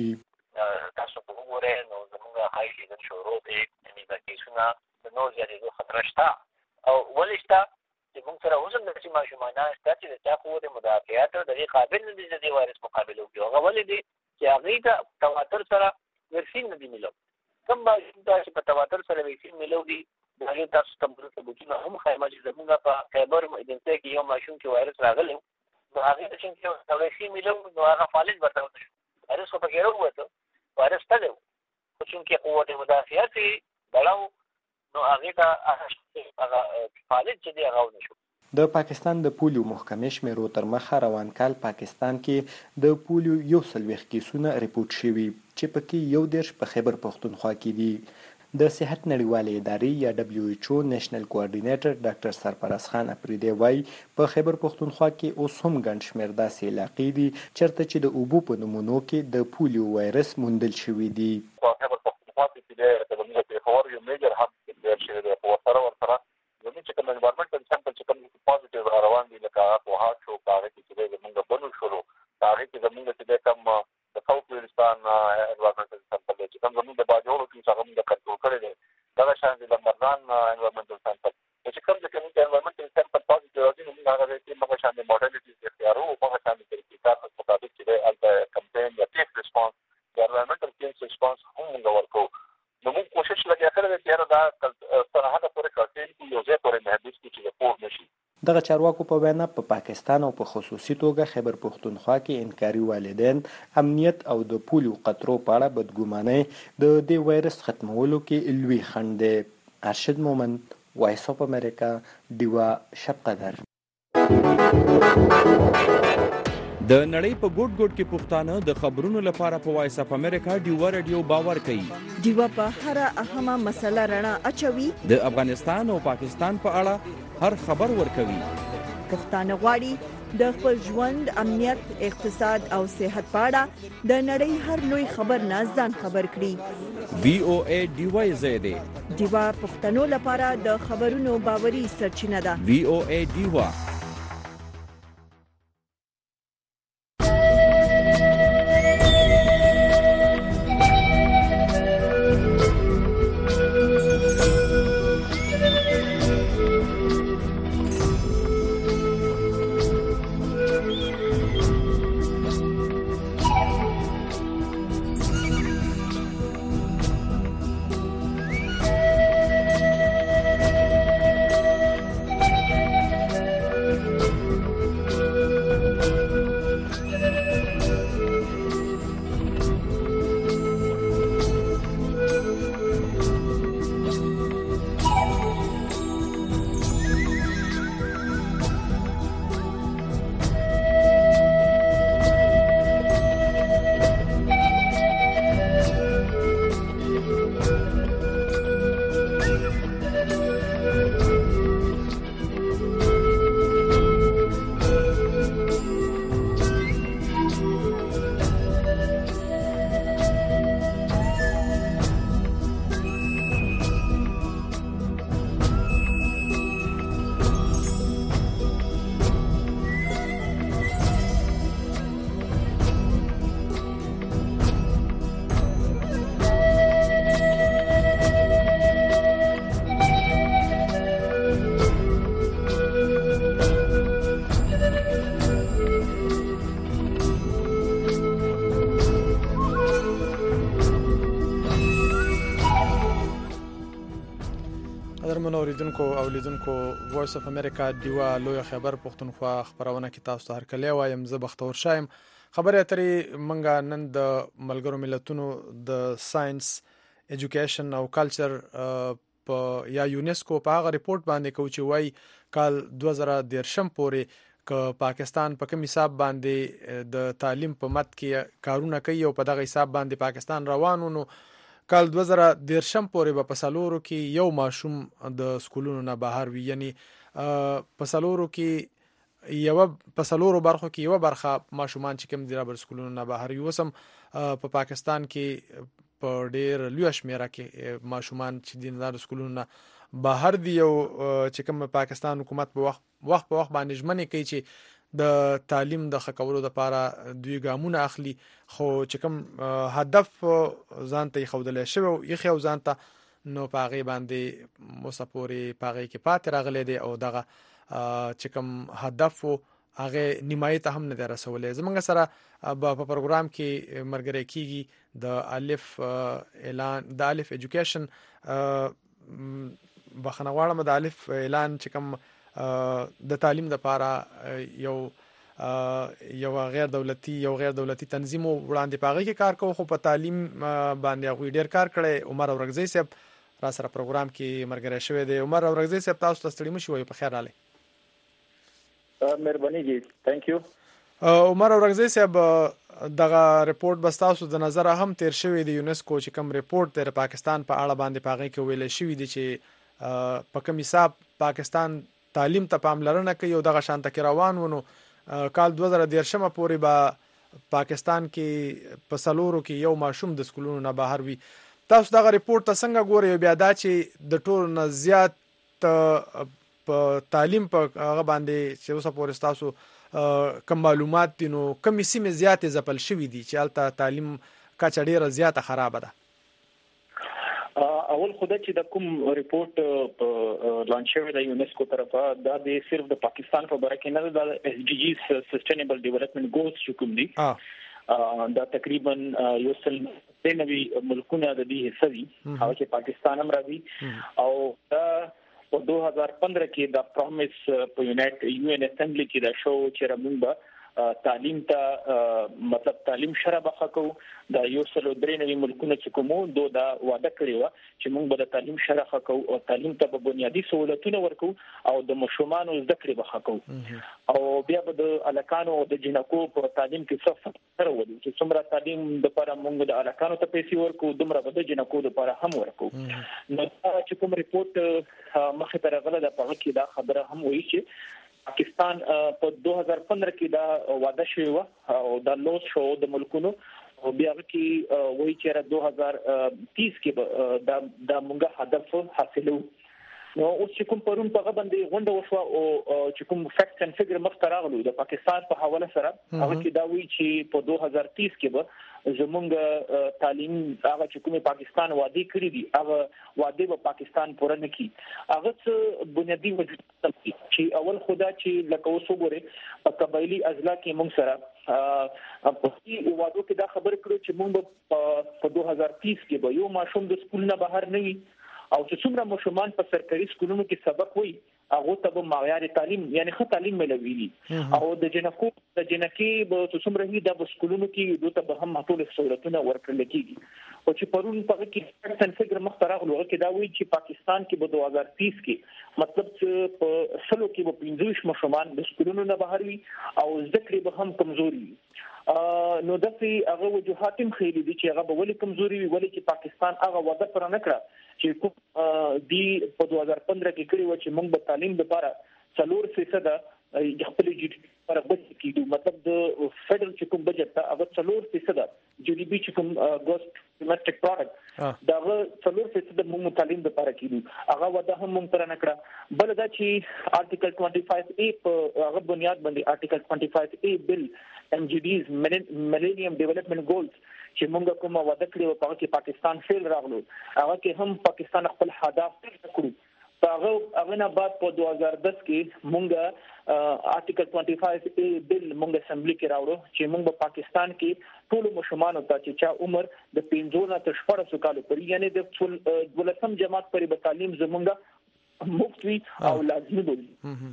تاسو په وګورئ نو زموږ هاي لیول شروع دی یعنې د کیسونه د نور زیاتېدو خطر شته او ولې شته چې موږ سره اوس هم داسې ماشومان شته چې د چا قوت مدافعت د دې قابل نه دي چې د دې وایرس مقابله وکړي. هغه ولې دی چې هغوی ته تواتر سره ویکسین نه دي میلو. کوم ماشوم ته چې په تواتر سره ویکسین میلو دي د هغې تاسو ته بل ثبوتونه هم ښایم چې زموږ په خیبر ایجنسۍ کې یو ماشوم چې وایرس راغلی نو هغې ته چې ویکسین میلو نو هغه فالج ورته ونه شو. وایرس خو پکې راووته، وایرس ته دی خو چونکې قوت مدافعت یې بړاو نو هغې ته هغه فالج چې دی هغه ونه شو.
د پاکستان د پولیو محکمې شمیرو تر مخه روان کال پاکستان کې د پولیو یو څلوېښت کیسونه ریپورټ شوي چې پکې یو دېرش په خیبر پښتونخوا کې دي. د صحت نړیوالې ادارې یا دبلیو ایچ او نېشنل کوارډینیټر ډاکټر سرفراز خان اپریدی وایي په خیبر پښتونخوا کې اوس هم ګڼ شمېر داسې علاقې دي چېرته چې د اوبو په نمونو کې د پولیو وایرس موندل شوي دي.
خیبر پښتونخوا کې د زموږ پېښور یو میجر هب ډېر شوی دی خو ورسره ورسره زموږ چې کوم انوایرمنټل سیمپل چې کوم پازیټیو روان دي لکه په هارت شو په هغې کې چې دی زموږ بنو شولو په هغې کې زموږ چې دی کوم د ساوث ویلستان انوایرمنټل سیمپل دی چې کوم زموږ د باجوړو کې هغه موږ کنټرول کړی دی دغه شان د لمرزان انوایرمنټل سیمپل چې کوم چې کوم انوایرمنټل سیمپل پازیټیو راځي نو موږ هغه کې موږ شان د موډالیټیز اختیارو موږ شان د طریقې کار مطابق چې دی هلته کمپین یا ټیک ریسپانس یا انوایرمنټل چینج ریسپانس هم موږ ورکوو. نو موږ کوشش لګیا کړی دی چې یاره دا تر هغه پورې کنټرول کړو یو ځای پورې محدود کړو چې د پور نشي.
دغه چارواکو په وینا په پا پاکستان او په خصوصي توګه خیبر پښتونخوا کې انکاري والدین امنیت او د پولیو قطرو په اړه بدګمانۍ د دې وایرس ختمولو کې لوی خنډ دی. ارشد مومن، وایس اف امریکا، ډیوا، شب قدر.
د نړۍ په ګوټ ګوټ کې پښتانه د خبرونو لپاره په وایس اف امریکا ډیوا رادیو باور کوي.
ډیوا په هر اهمه مسله رڼا اچوي.
د افغانستان او پاکستان په اړه هر خبر ورکوي.
پښتانه غواړي د خپل ژوند، امنیت، اقتصاد او صحت په اړه د نړۍ هر لوی خبر نه ځان خبر کړي.
وی او ای ډیوا زیاده
ډیوا پښتنو لپاره د خبرونو باوري سرچینه ده.
وی او ای ډیوا.
قدرمن اوریدونکو او لیدونکو وایس اف امریکا دیوا لوی خبر پښتونخوا خبرونه کې تاسو ته هرکلی وایم. زه بختور شایم. خبرې اترې منګه نن د ملګرو ملتونو د ساينس ایجوکیشن او کلچر په یا یونیسکو په هغه ریپورت باندې کوي چې وای کال دوه زره دېرشم پورې ک پاکستان په کوم حساب باندې د تعلیم په مت کې کارونه کوي او په دغه حساب باندې پاکستان روانونو کال دوه زره دېرشم پورې به په سلورو کې یو ماشوم د سکولونو نه بهر وي، یعنی په سلورو کې یو په سلورو برخو کې یو برخه ماشومان چې کوم دی رابر سکولونو نه بهر یو سم په پاکستان کې په ډېر لوی شمیره کې ماشومان چې دیندار سکولونو نه بهر دی او چې کوم پاکستان حکومت په وخت وخت په وخت باندې ژمنې کوي چې د تعلیم د خکولو لپاره دوی ګامونه اخلي، خو چې کوم هدف ځان ته خودلې شوی او یخ یو ځان ته نو پاغي باندې مصپوري پاغي کې پات راغلي دی او دغه چې کوم هدف هغه نیمایي ته هم نه رسولې. زمونږ سره په پروګرام کې مرګري کیږي د الف اعلان د الف ایجوکیشن بخنواړه د الف اعلان چې کوم د تعلیم لپاره یو یو غیر دولتي یو غیر دولتي تنظیم وړاندې پاغي کې کار کوي، خو په تعلیم باندې هغه ډیر کار کړي. عمر اورغزی صاحب را سره پروګرام کې مرګره شوی دی. عمر اورغزی صاحب تاسو ته ستړي مشوي په خیر رااله.
مهرباني جی ثانک یو.
عمر اورغزی صاحب دغه ریپورت بس تاسو د نظر هم تیر شوی دی یونیسکو چې کوم ریپورت تر پاکستان په اړه باندې پاغي کې ویل شوی دی چې په کوم حساب پاکستان تعلیم ته پاملرنه کوي او دغه شانته کې روان ونو کال دوه زره دېرشم پورې به پاکستان کې په سلورو کې یو ماشوم د سکولونو نه بهر وي. تاسو دغه ریپورت ته څنګه ګورئ؟ بیا دا چې د ټول نه زیات په تعلیم په هغه باندې چې اوسه پورې تاسو کوم معلومات دي نو کوم سیمه زیاتې ځپل شوې دي چې الته تعلیم کچه ډیره زیاته خراب ده؟
اول خدای چې د کوم ریپورت لانچ شوی د یونیسکو طرفه دا د صرف د پاکستان په اړه کې نه د اس ډي جیز سسټینبل ډیولپمنٹ ګولز چې کوم دي دا تقریبا یو سل نوي ملکونه د دې حصہ دي او چې پاکستان هم راځي او دا په دوه هزار پندرہ کې د پرومس په یونایټ یو ان اسمبلی کې دا شو چې رمونبه تعلیم ته مطلب تعلیم شرع بخکو د یو سل درې نوي ملکونه چې کومو دوه دا وعده کړی و چې موږ به د تعلیم شرع بخکو او تعلیم ته په بنیادی سہولتونه ورکو او د مشومان زده کړې بخکو او بیا به د الکانو او د جنکو په تعلیم کې څه فرق ورولو چې څومره تعلیم د لپاره موږ د الکانو ته پیسې ورکو دومره به د جنکو لپاره هم ورکو. نو چې کوم ریپورت مخه ته راغله د پاک کې دا خبره هم وایي چې پاکستان په دوه هزار پندرہ کې دا وعده شوی و او دا لوس شو د ملکونو او بیا کې وایي چې دوه هزار تیس کې دا د موږ هدف حاصلو. نو اوس چې کوم پرون په غوډه غونډه وشو او چې کوم فیکټ اند فګر مختراغلو د پاکستان په حواله سره هغه کې دا وایي چې په دوه هزار تیس کې به زمونږ تعلیم هغه چې کومه پاکستان وعده کړی دي هغه وعده به پاکستان پوره نه کړي. هغه څه بنیادی وجود چې اول خدا چې لکه اوس وګورئ په قبایلی اضلاع کې موږ سره په دې وعده کې دا خبر کړو چې موږ په دوه هزار تیس کې به یو ماشوم د سکول نه بهر نه وي او چې څومره ماشومان په سرکاري سکولونو کې سبق وایي هغه ته به معیار تعلیم یعنی ښه تعلیم ملوي او د جنکو د جنکې به څومره وي د سکولونو کې دوی ته به هم ټول سہولتونه ورکړل کېږي. او چې پرون په کې څنګه فکر مختراغلو کې دا وایي چې پاکستان کې به دوه هزار تیس کې مطلب چې په سلو کې به پنځه ماشومان د سکولونو نه بهر وي او ذکر به هم کمزوري وي. نو دغه هغه وجوهات هم خېلې دي چې هغه به ولې کمزوري وي ولې چې پاکستان هغه وعده پر نه کړه چې کوم دی په دوه هزار پندرہ کې کړی و چې موږ به تعلیم لپاره څلور فیصد خپل جی ډي پی پر بچ کیږي مطلب د فدرل چې کوم بجټ ته هغه څلور فیصد جی ډي پی چې کوم ګوست ډومېسټک پروډکټ دا څلور فیصد موږ تعلیم لپاره کیږي هغه وعده هم موږ پر نه کړه. بل دا چې آرټیکل پنځه پنځه ای په هغه بنیاد باندې آرټیکل پنځه پنځه ای بل ایم جی ډیز ملینیم ډیولپمنٹ ګولز چې موږ کومه وعده کړې و په کې پاکستان فیل راغلو هغه کې هم پاکستان خپل هدف کړو. هغه هغه نه بعد په دوه هزار دس کې مونږه آرټیکل پنځه پنځه ای بل مونږ اسمبلی کې راوړو چې مونږ په پاکستان کې ټول مشمانو ته چې چا عمر د پنځه نه تر شپږ کالو پورې یعنی د ولسم جماعت پورې به تعلیم زمونږه
مفت وي او لازمي وي.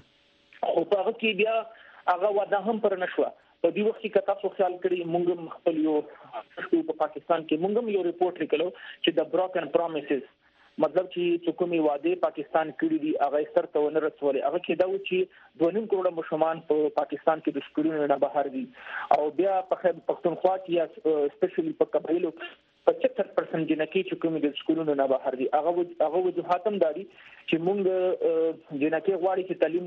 خو په هغه کې بیا هغه وعده هم پر نشو. په دې وخت کې تاسو خیال کړئ موږ خپل یو په پاکستان کې موږ یو ریپورت لیکلو چې د broken promises مطلب چې کومي وعده پاکستان کړی دي هغه سر ته ونه رسولې. هغه کې دا و چې دوه نیم کروڑ مشمان په پاکستان کې د سکولونو نه بهر دي او بیا په خیبر پختونخوا کې سپیشلی په قبایلو پچهتر پرسنټ جنکی چې کومي د سکولونو نه بهر دي. هغه هغه وجوهات هم داري چې موږ جنکی غواړي چې تعلیم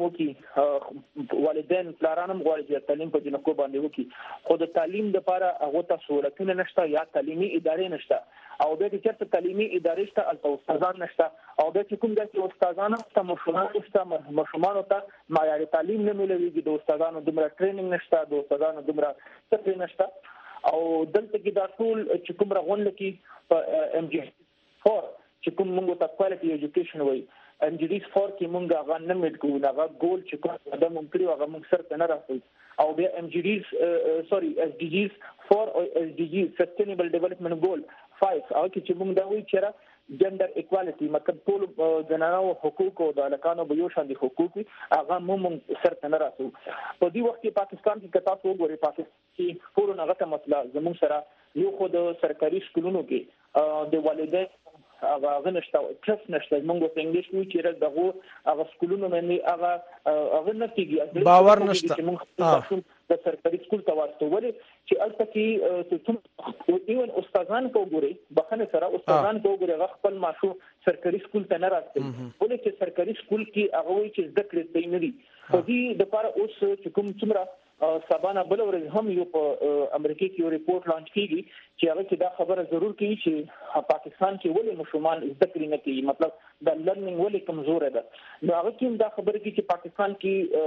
وکړي، والدین پلاران هم غواړي چې تعلیم په جنکو باندې وکړي، خو د تعلیم لپاره هغه ته سہولتونه نشته یا تعلیمي ادارې نشته او د دې چرته تعلیمي ادارې شته البته استادان نشته او د کوم د استادانو ته مشورې نشته، مشمانو ته معیاري تعلیم نه ملويږي، د استادانو دمره ټریننګ نشته، د استادانو دمره تفریح نشته او دلته کې دا ټول چې کوم راغون لکه په ام جی فور چې کوم موږ ته کوالټي ایجوکیشن وایي ام جی ډي فور کې موږ هغه نه میټ کوو، هغه ګول چې کوم د مونږ کړی هغه موږ سره نه راځي او بیا ام جی ډي سوري اس ډي جیز فور او اس ډي جی سستینبل ډیولپمنٹ ګول فایو هغه چې موږ دا وایي چې جندر ایکوالټي مطلب ټول جنانو حقوق او د الکانو به یو شان دي حقوق هغه موږ سره نه راځو. په دې وخت کې پاکستان کې کتا څو غوري پاکستان کې پورو هغه مسله زموږ سره یو خو د سرکاري سکولونو کې د والدین هغه نشته ټرس نشته، موږ په انګلیش وایو چې دغه هغه سکولونو باندې هغه هغه نه کیږي،
باور نشته
د سرکاري سکول ته واسطه ولې چې البته کې څه ایون استادان کو ګوري بخنه سره استادان کو ګوري هغه خپل ماشو سرکاري سکول ته نه راځي ولې چې سرکاري سکول کې هغه وایي چې زده کړې دی نه دي. په دې د لپاره اوس چې کوم څومره سبانه بل ورځ هم یو په امریکا کې یو ریپورت لانچ کیږي چې هغه کې دا خبره ضرور کوي چې پاکستان کې ولې مشومان زده کړې نه کوي، مطلب د لرنینګ ولې کمزور ده. نو هغه کې دا خبره کوي چې پاکستان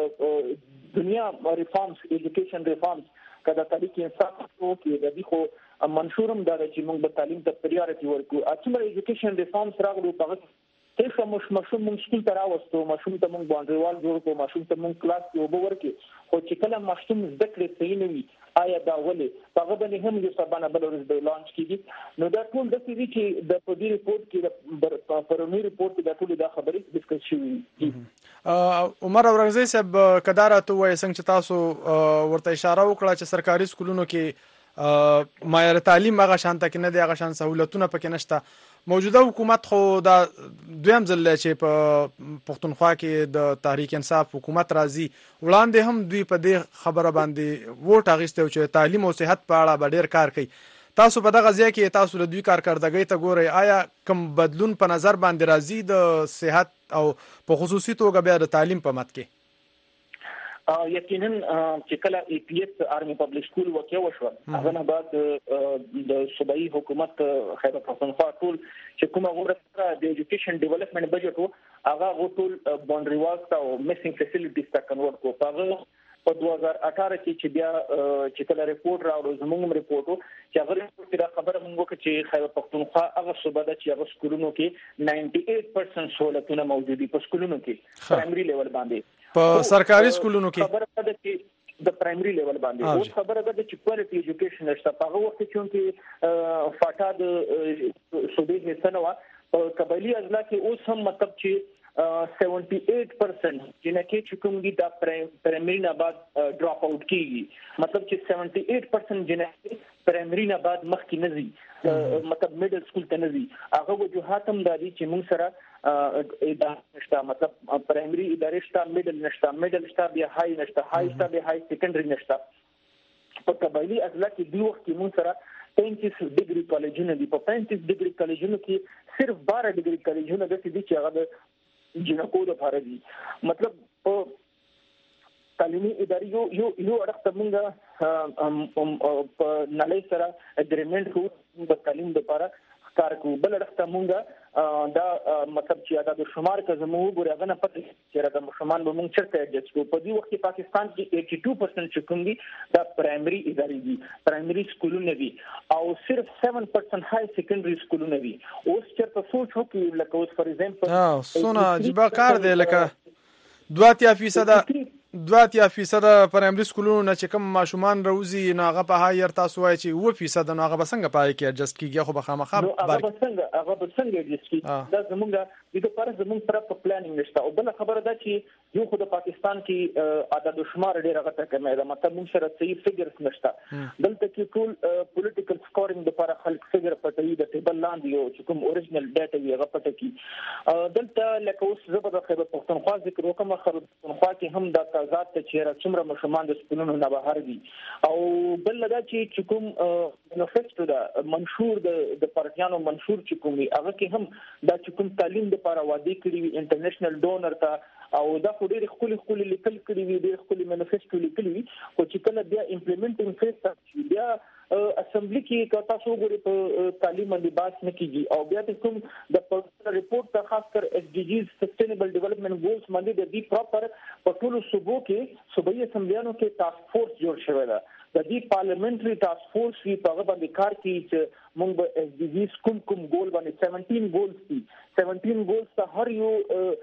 کې دنیا ریفارمز ایجوکیشن ریفارمز کدا تاریخ انصاف کو کې د دې خو منشورم دا چې موږ به تعلیم ته پریارټي ورکو. اڅومره ایجوکیشن ریفارمز راغلو هغه څه مش مشوم موږ سکول ته راوستو، مشوم ته موږ باندېوال جوړ کړو، مشوم ته موږ کلاس کې وبو ورکو، خو چې کله مشوم زده کړې صحیح نه وي آیا دا ولې هغه باندې هم یو سبانه بل ورځ به لانچ کیږي. نو دا ټول د دې چې د په دې ریپورت کې د پرونی ریپورت کې د ټول دا خبرې ډیسکس شوې.
عمر اورنګزی صاحب کدارته وایي څنګه چې تاسو ورته اشاره وکړه چې سرکاري سکولونو کې معیار تعلیم هغه شان تک نه دی، هغه شان سہولتونه پکې نشته. موجوده حکومت خو دا دویم ځل چې په پښتونخوا کې د تحریک انصاف حکومت راځي وړاندې هم دوی په دې خبره باندې ووټ اخیسته چې تعلیم او صحت په اړه به ډیر کار کوي. تاسو په دغه ځای کې تاسو له دوی کارکردګۍ ته ګورئ، آیا کوم بدلون په نظر باندې راځي د صحت او په خصوصي توګه بیا د تعلیم په مت کې؟
یقینا چې کله ای پی ایس آرمی پبلک سکول وکیو شو هغه نه بعد د صوبایي حکومت خیبر پختونخوا ټول چې کومه غوړه د ایجوکیشن ډیولپمنٹ بجټ وو هغه ټول باونډري واس او میسینګ فیسیلیټیز ته کنورټ کو. هغه په دوه هزار اټھارہ کې چې بیا چې کله ریپورت راوړو زموږ ریپورت چې هغه ریپورت دا خبره موږ وکړه چې خیبر پختونخوا هغه صوبه ده چې هغه سکولونو کې نائنټي ایټ پرسنټ سہولتونه موجود دي په سکولونو کې پرایمري لیول باندې.
په سرکاري سکولونو کې
خبره ده چې د پرایمري لیول باندې اوس خبره ده چې کوالټي ایجوکیشن نشته. په هغه وخت کې چې فاټا د صوبې حصہ نه و په قبایلی اضلاع کې اوس هم مطلب چې سیونټي ایټ پرسنټ جنکه چې کوم دي د پرایمري نه بعد ډراپ اوټ کیږي، مطلب چې سیونټي ایټ پرسنټ جنکه پرایمري نه بعد مخکې نه ځي، مطلب میډل سکول ته نه ځي. هغه وجوهات هم دي چې موږ سره ادارې نشته، مطلب پرایمري ادارې شته، میډل نشته، میډل شته بیا هاي نشته، هاي شته بیا هاي سیکنډري نشته. په قبایلی اضلاع کې دی وخت کې موږ سره پینتیس ډیګري کالجونه دي. په پینتیس ډیګري کالجونو کې صرف بارہ ډیګري کالجونه د دې چې هغه د جنکو د لپاره دي. مطلب په تعلیمي ادارې یو یو یو اړخ موږ په نړۍ سره اګریمنټ کوو د تعلیم لپاره کار کوو، بل اړخ ته موږ دا مطلب چې دا د شمار کا زموږ ګوري هغه نه پته چې دا مشمان به موږ چرته اډجسټ کوو. په دې وخت کې پاکستان کې اټي ټو پرسنټ چې کوم دي دا پرایمري ادارې دي، پرایمري سکولونه دي او صرف سیون پرسنټ هاي سیکنډري سکولونه دي. اوس چرته سوچ وکړئ لکه اوس فار ایگزامپل
ها سونه عجیب کار دی لکه دوه اتیا فیصد دوه اتیا فیصد پرایمري سکولونو نه چې کوم ماشومان روزي نو هغه په هایر تاسو وایي چې اوه فیصد نو هغه به څنګه پای کې اډجسټ کیږي خو به خامخا
نو هغه به څنګه هغه به څنګه اډجسټ کیږي دا زمونږ د لپاره زمونږ سره په پلانینګ نشته او بل خبره ده چې یو خو د پاکستان کې عدد شمار ډیر غټه کمه ده مطلب موږ سره صحیح فګرز نشته دلته کې ټول پولیټیکل سکورینګ لپاره خلک فګر پټوي د ټیبل لاندې یو چې کوم اوریجنل ډاټا وي هغه پټ کی دلته لکه اوس زبر د خیبر پختونخوا ذکر وکم خیبر پختونخوا کې هم د تازات ته چیرې څومره مشمان د سکولونو نه بهر دي او بل دا چې کوم منیفیسټو دا منشور د د پارټیانو منشور چې کومي هغه کې هم دا چې کوم تعلیم د لپاره وعده کړی وي انټرنیشنل ډونر ته او دا خو ډېر خولي خولي لیکل کړی وي ډېر خولي منیفیسټو لیکلی وي خو چې کله بیا امپلیمنټینګ فیز ته بیا اسمبلی کې که تاسو وګورئ په تعلیم باندې بحث نه کیږي او بیا د کوم د ریپورت ته خاص کر ایس ډي جیز سسټینبل ډیولپمنٹ ګولز باندې د دې پراپر په ټولو صوبو کې صوبایي اسمبلیانو کې ټاسک فورس جوړ شوی دی د دې پارلیمنټري ټاسک فورس وی په هغه باندې کار کوي چې موږ به ایس ډي جیز کوم کوم ګول باندې سیونټین ګولز دي سیونټین ګولز ته هر یو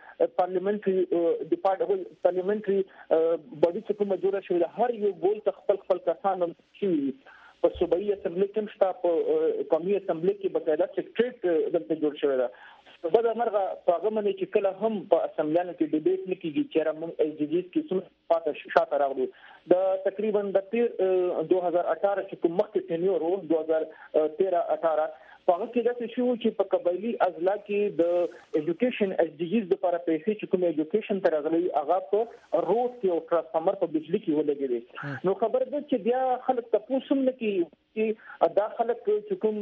پارلیمنټري ډپارټمنټ پارلیمنټري باډي چې کوم جوړ شوی دی هر یو ګول ته خپل خپل کسان شي په صوبایي اسمبلی کې مشته په قومي اسمبلی کې بقاعده سیکریټریټ دلته جوړ شوی دی په دا مرغه په هغه باندې چې کله هم په اسمبلیانو کې ډیبیټ نه کیږي چې موږ ایس ډي جیز کې څومره پاتې شاته راغلو د تقریبا د دوه هزار اٹھارہ چې کوم مخکې ټینیور وو دوه هزار تیرہ اٹھارہ په هغه کې دا شو چې په قبایلی اضلاع کې د ایجوکیشن ایس ډي جیز لپاره پیسې چې کوم ایجوکیشن تر غلي هغه په روډ کې او ټرانسفارمر په بجلی کې ولګېدل نو خبر ده چې بیا خلک تاسو هم نه کوي چې دا خلک چې کوم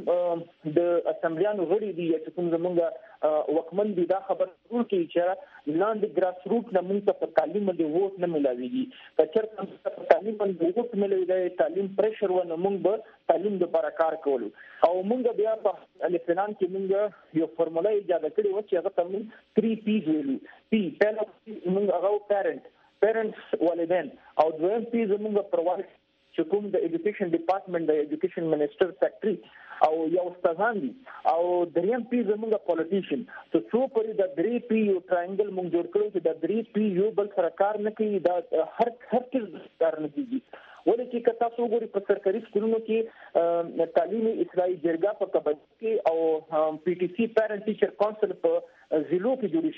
د اسمبلیانو غړي دي چې کوم زمونږ وکمن دي دا خبر ټول کوي چې لاندې ګراس روټ نه موږ په تعلیم باندې ووټ نه ملاويږي کچر په تعلیم باندې ووټ ملاوي تعلیم پریشر ونه موږ به تعلیم لپاره کار کولو او موږ بیا په الفنان کې موږ یو فارمولا ایجاد کړې و چې هغه ته تhree P's ویلو پی پهلا موږ هغه پیرنټ پیرنټس والدین او دویم پی زموږ پروایډ چې کوم د ایجوکیشن ډپارټمنټ د ایجوکیشن منسٹر سیکرټري او یو استادان دي او دریم پی زموږ پولیټیشن ته څو پرې د درې پی یو ټراینګل موږ جوړ کړو چې د درې پی یو بل سره کار نه کوي دا هر هر څه کار نه کوي ولې چې کتا څو ګوري په سرکاري سکولونو کې تعلیمي اصلاحي جرګه په کابل کې او پی ټي سی پیرنټ ټیچر کونسل په زیلو کې جوړ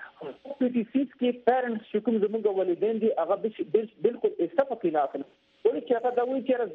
شي پی ټي سی کې پیرنټس چې کوم زموږ والدین دي هغه بالکل استفاقه نه اخلي ولې چې هغه دا وایي چې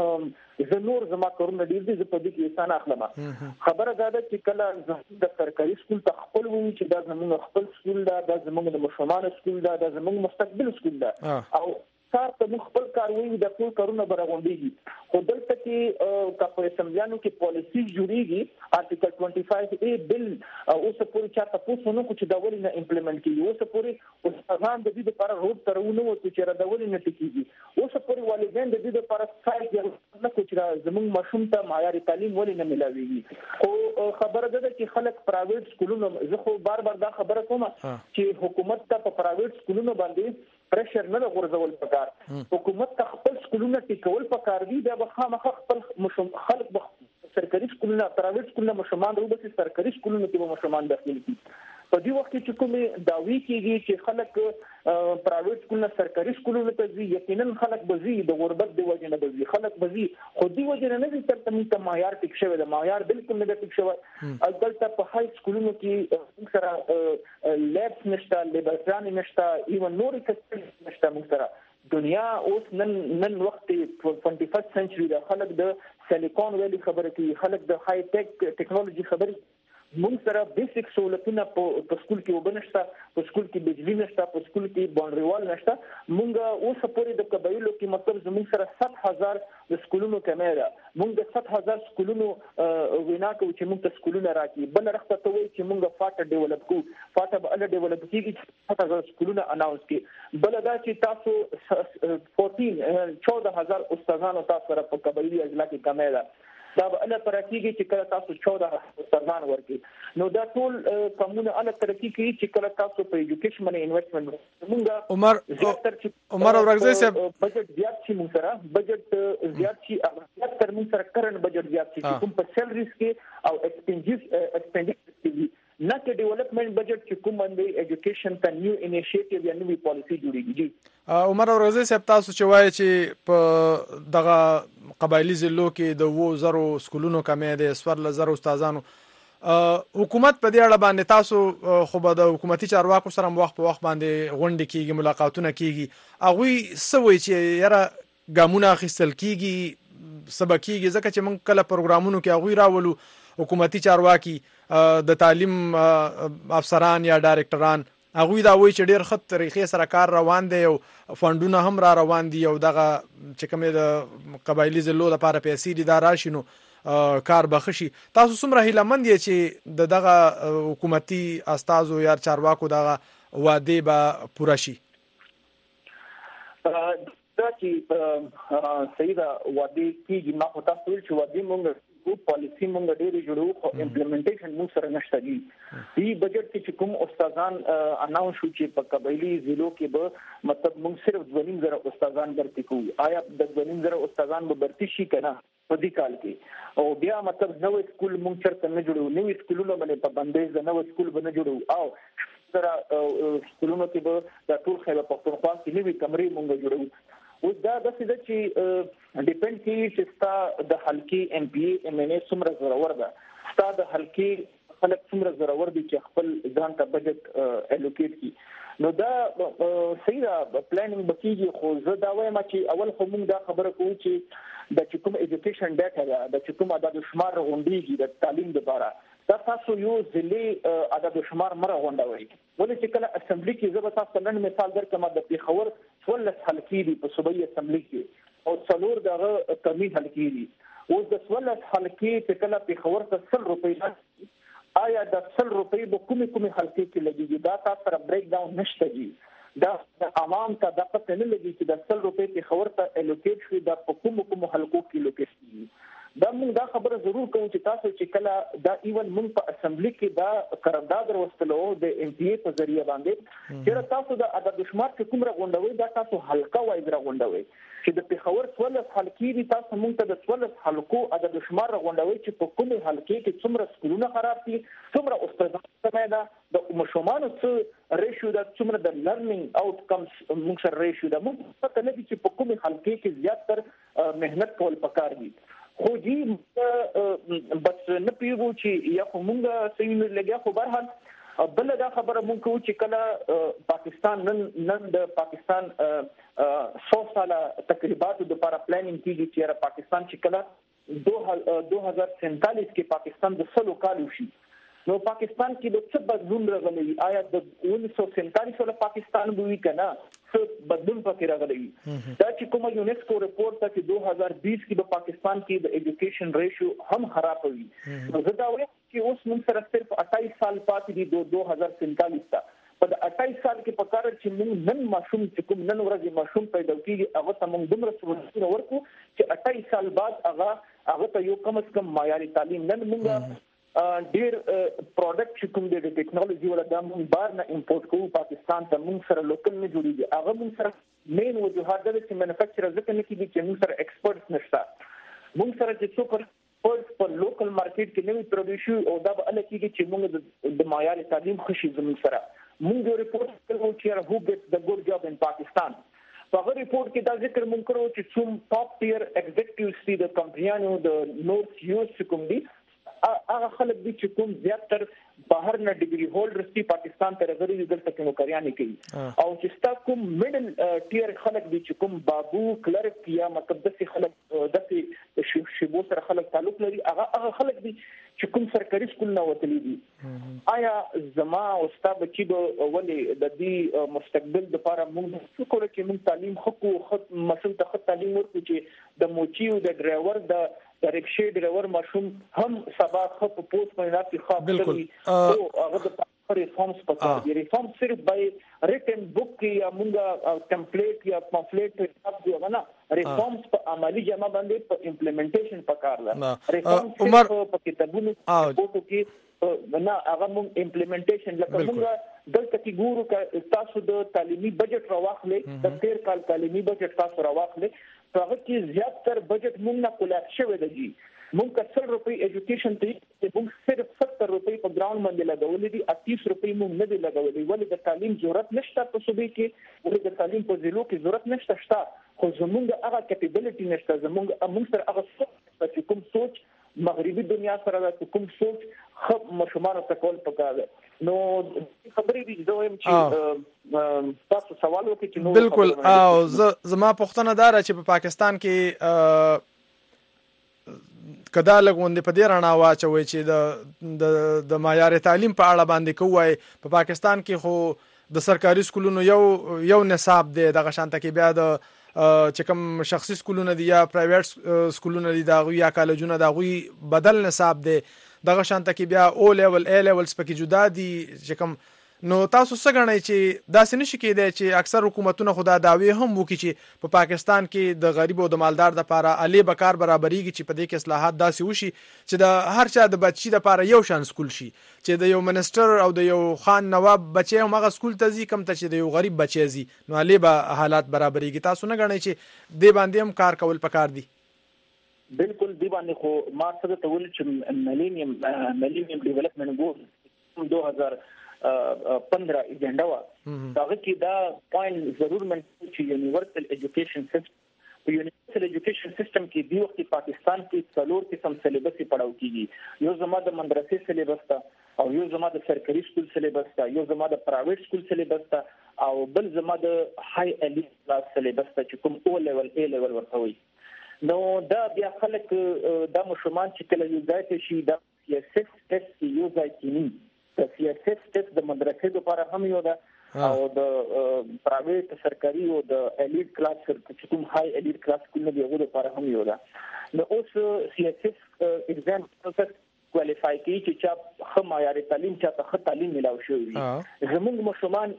زما زنور زما کورونه ډیر دي زه په دې کې انسان اخلم خبره دا ده چې کله د سرکاري سکول ته خپل وایي چې دا زموږ خپل سکول دا د زموږ د مشرانو سکول دا د زموږ مستقبل سکول دا او کار ته موږ خپل کار وایي د ټول کارونه برغونډيږي خو دلته کې کاپو اسمبلیانو کې پالیسی جوړیږي آرټیکل پنځه پنځه ای بل اوس پورې چاته پوښتنه کوي چې دا ولې نه امپلیمنٹ کیږي اوس پورې استادان د دې لپاره روډ ترونه و چې را دا ولې نه ټکیږي اوس پورې والدین د دې لپاره ځای نه کوي چې زموږ ماشوم ته معیاري تعلیم ولې نه ملاويږي خو خبره ده چې خلک پرایویټ سکولونو زه خو بار بار دا خبره کوم چې حکومت ته په پرایویټ سکولونو باندې پریشر نه غورځول پکار حکومت ته خپل سکولونه ټیکول پکار دي دا به خامخ خپل خلک سرکاري سکولونه پرایویټ سکولونه مشمان روبه سرکاري سکولونه کې به مشمان داخلي کی په دې وخت کې کومه داوی کیږي چې خلک پرایویټ سکولونه سرکاري سکولونه ته ځي یقینا خلک بزي د غربت د وجه نه بزي خلک بزي خو دې وجه نه دي تر تمه معیار ټیک شوی د معیار بالکل نه ټیک شوی البته په های سکولونو کې سره لیبس نشته لیبرټران نشته ایون نور څه نشته موږ سره دنیا اوس نن نن وخت twenty first century دا خلک د سیلیکون ویلی خبره کوي خلک د های ټیک ټیکنالوژي خبره موږ سره بیسیک سہولتونه په سکول کې وبنشته په سکول کې بجلی نشته په سکول کې باونډریوال نشته موږ اوس پورې د قبایلو کې مطلب زموږ سره سات هزار د سکولونو کمیره موږ د سات هزار سکولونو وینا کوي چې موږ ته سکولونه راکړي بل رخصت ته وایي چې موږ فاټه ډیولپ کوو فاټه به ال ډیولپ کیږي سات هزار سکولونه اناونس کړي بل دا چې تاسو چودہ چودہ هزار استادانو تاسو سره په قبایلی اضلاع کې کمیره دا به ال ترکیږي چې کله تاسو چودہ استادان ورکړي نو دا ټول کومونه ال ترکی کوي چې کله تاسو په ایجوکیشن باندې انویسټمنټ موږ
عمر عمر اورغزي صاحب
بجټ زیات شي موږ سره بجټ زیات شي اغه تر موږ سره کرنٹ بجټ زیات شي کوم په سیلریز کې او ایکسپنډیچر ایکسپنډیچر کې نه کې ډیولپمنٹ بجټ چې کوم باندې ایجوکیشن ته نیو انیشیټیو یا نوې پالیسي جوړیږي. جی
عمر اورغزی صاحب تاسو چې وایي چې په دغه قبایلی ضلعو کې د وو زرو سکولونو کمې دي سوار زرو استادانو حکومت په دې اړه باندې تاسو خو به د حکومتي چارواکو سره وخت په وخت باندې غونډې کیږي ملاقاتونه کیږي هغوی سوي چې یاره ګامونه اخیستل کیږي سبکیږي ځکه چې موږ کله پروګرامونو کې هغوی راولو حکومتي چارواکي د تعلیم افسران یا ډایرکټران هغوی دا وایي چې ډېر ښه طریقې سره کار روان دی او فنډونه هم را روان دي او دغه چې کومې د قبایلي ضلعو لپاره پیسې دي دا راشي نو کار به ښه شي. تاسو څومره هیلهمند یې چې د دغه حکومتي استازو یا چارواکو دغه وعدې به پوره شي؟
دا چې صحیح ده وعدې کېږي ما خو تاسو ویل چې وعدې مونږ پالیسي مونږ ډېرې جوړو خو امپلیمنټیشن مونږ سره نشته دي. دې بجټ کې چې کوم استادان اناونس شو چې په قبایلي ضلعو کې به مطلب مونږ صرف دوه نیم زره استادان برتي کوو. آیا د دوه نیم زره استادان به برتي شي که نه په دې کال کې؟ او بیا مطلب نوې سکول مونږ چېرته نه جوړو نوې سکولونه باندې په بندیز د نوې سکول به نه جوړو او سره سکولونو کې به د ټول خیبر پښتونخوا کې نوې کمرې مونږ جوړو. اوس دا داسې ده چې ډیپینډ کوي چې ستا د حلقې ایم پی ای ایم ان ای څومره زورور ده ستا د حلقې خلک څومره زورور دي چې خپل ځان ته بجټ الوکیټ کړي. نو دا صحیح ده پلانینګ به کېږي خو زه دا وایم چې اول خو موږ دا خبره کوو چې د چې کوم ایجوکیشن ډیټا ده د چې کوم عدد شمار غونډېږي د تعلیم لپاره دا تاسو یو ضلعي عدد شمار مره غونډوي. ولې چې کله اسمبلی کې زه به تاسو نن مثال درکړم د پیښور څوارلس حلقې دي په صوبایي اسمبلی کې او څلور دغه قومي حلقې دي. اوس د څوارلس حلقې چې کله پیښور ته سل روپۍ آیا د سل روپۍ به کومې کومې حلقې کې لګېږي دا تاسو سره بریک ډاون نشته دي. دا د عوام ته دا پته نه لګي چې د سل روپۍ پیښور ته الوکیټ شي دا په کومو کومو حلقو کې الوکیټ کېږي. دا موږ دا خبره ضرور کوو چې تاسو چې کله دا ایون موږ په اسمبلی کې دا قرارداد وروستلو د ایم پی ای په ذریعہ باندې چې تاسو د عدد شمار چې کوم راغونډوي دا تاسو حلقه وایي راغونډوي چې د پیښور څوارلس حلقې دي تاسو موږ ته د څوارلس حلقو عدد شمار راغونډوي چې په کومه حلقې کې څومره سکولونه خراب دي څومره استادان سمه ده د مشومانو څه ریشیو ده څومره د لرنینګ آوټ کمز موږ سره ریشیو ده موږ پته نه دي چې په کومه حلقې کې زیات تر مهنت کول پکار دي. خو جی بس نه پیږو چې یا خو مونږ صحیح نه لګیا خو بهرحال بل دا خبره مونږ کوو چې کله پاکستان نن نن د پاکستان سو ساله تقریباتو لپاره پلانینګ کیږي چې پاکستان چې کله دو هزار سینتالیس کې پاکستان د سلو کالو شي نو پاکستان کې د څه بدلون راغلی آیا د انیس سو سینتالیس ولا پاکستان به وي کنه څه بدلون پکې راغلی دا چې کومه یونیسکو رپورت ته چې دو هزار بیس کې د پاکستان کې د ایجوکیشن ریشیو هم خراب وي نو زه دا وایم چې اوس موږ سره صرف اٹھائیس سال پاتې دي دو هزار سینتالیس ته په اٹھائیس سال کې پکاره چې موږ نن ماشوم چې کوم نن ورځ ماشوم پیدا کیږي هغه ته موږ دومره سہولتونه ورکو چې اٹھائیس سال بعد هغه هغه ته یو کم از کم معیاري تعلیم نن موږ ډیر پروډکټ چې کوم د ټیکنالوژي ولا د موږ بار نه امپورټ کوو پاکستان ته موږ سره لوکل نه جوړیږي هغه موږ سره مین وجوهات د چې مینوفیکچرر ځکه نه کیږي چې موږ سره ایکسپرټس نشته موږ سره چې څو پر په لوکل مارکیټ کې نوې پروډکشن او دا به ال کېږي چې موږ د معیار تعلیم خوشي زموږ سره موږ یو ریپورت کړو چې هو ګټ د ګډ جاب ان پاکستان په هغه ریپورت کې دا ذکر موږ کړو چې څوم ټاپ ټیر ایگزیکټیوز دي د کمپنیانو د نورث یوز کوم دي هغه خلک دي چې کوم زیاتره بهر نه ډیګري هولډرز دي پاکستان ته راغلي دي دلته کې نوکریانې کوي او چې ستا کوم میډل ټیر خلک دي چې کوم بابو کلرک یا مطلب داسې خلک داسې شیبو سره خلک تعلق لري هغه هغه خلک دي چې کوم سرکاري سکول نه وتلي دي آیا زما او ستا بچي به ولې د دې مستقبل لپاره موږ څه کوو چې موږ تعلیم خو خو مسل ته تعلیم ورکړو چې د موچي او د ډرایور د د رکشې ډرایور ماشوم هم سبا خو په پوسټ باندې راځي خاص کوي او هغه د ریفارمز پکار دي ریفارم صرف بای ریټن بک یا مونږه ټمپلیټ یا پامفلیټ حساب دی غنا ریفارمز په عملی جمع باندې په امپلیمنټیشن پکار ده ریفارم صرف په کتابونو فوټو کې نه هغه مونږ امپلیمنټیشن لکه مونږ دلته کې ګورو ک تاسو د تعلیمي بجټ راوخلې د تیر کال تعلیمي بجټ تاسو راوخلې هغه کې زیاتره بجټ مونږ نه کولاټ شوی دی مونږ کثر روپی ایجوکیشن ته موږ صرف ستر روپۍ په ګرانټ ډاون باندې لګولې دي اته روپۍ موږ نه دي لګولې ولې د تعلیم ضرورت نشته په صوبې کې ولې د تعلیم په ضلعو کې ضرورت نشته شته خو زموږ هغه کیپیبلیټي نشته زموږ موږ سره هغه سوچ چې کوم سوچ مغربي دنیا سره د کوم سوچ خپ مشمار تکول پکاره نو خبرې دي زه وایم چې تاسو سوال وکړئ چې نو
بالکل او زما پوښتنه دا را چې په پاکستان کې کدا لګوندې په دې رڼا واچوي چې د د د معیار تعلیم په اړه باندې کوی په پاکستان کې خو د سرکاري سکولونو یو یو نصاب دی دغه شانته کې بیا د چې کوم شخصي سکولونه دي یا پرایویټ سکولونه دي دا یا کالجونه دا غوي بدل نصاب دی دغه شانته کې بیا او لیول ا لیول سپکی جدا دي چې کوم نو تاسو څه غنئ چې دا سن شي کېدای چې اکثر حکومتونه خدا داوی هم وکړي چې په پاکستان کې د غریب او د مالدار د لپاره علي بکار برابرېږي چې په دې کې اصلاحات داسې وشي چې د هر چا د بچي د لپاره یو شان سکول شي چې د یو منسټر او د یو خان نواب بچي هم هغه سکول ته ځي کم ته چې د یو غریب بچي ځي نو علي به حالات برابرېږي تاسو نه غنئ چې دې باندې هم کار کول پکار دي
بالکل دی باندې خو ما څه ته ول چې ملینیم ملینیم ډیولپمنٹ ګول دو هزار پندرہ ایجنډا وا دا کې دا پوینټ ضرور من چې یونیورسل ایجوکیشن سیستم په یونیورسل ایجوکیشن سیستم کې دی وخت پاکستان کې څلور قسم سلیبس پڑھاو کیږي یو زما د مدرسې سلیبس تا او یو زما د سرکاري سکول سلیبس تا یو زما د پرایویټ سکول سلیبس تا او بل زما د های الیټ کلاس سلیبس تا چې کوم او لیول ا لیول ورته وي نو دا بیا خلک د مشرومان چې کله یو ځای شي دا یو سیکس ټیسټ یو ځای کې د سیاست ټیسټ د مدرسې لپاره هم یو ده او د پرایویټ سرکاري او د الیټ کلاس چې کوم های الیټ کلاس کوم دی هغه لپاره هم یو ده نو اوس سیاست ایگزام پروسس کوالیفای کی چې چا خه معیار تعلیم چا ته تعلیم ملاو شوی زموږ مشرومان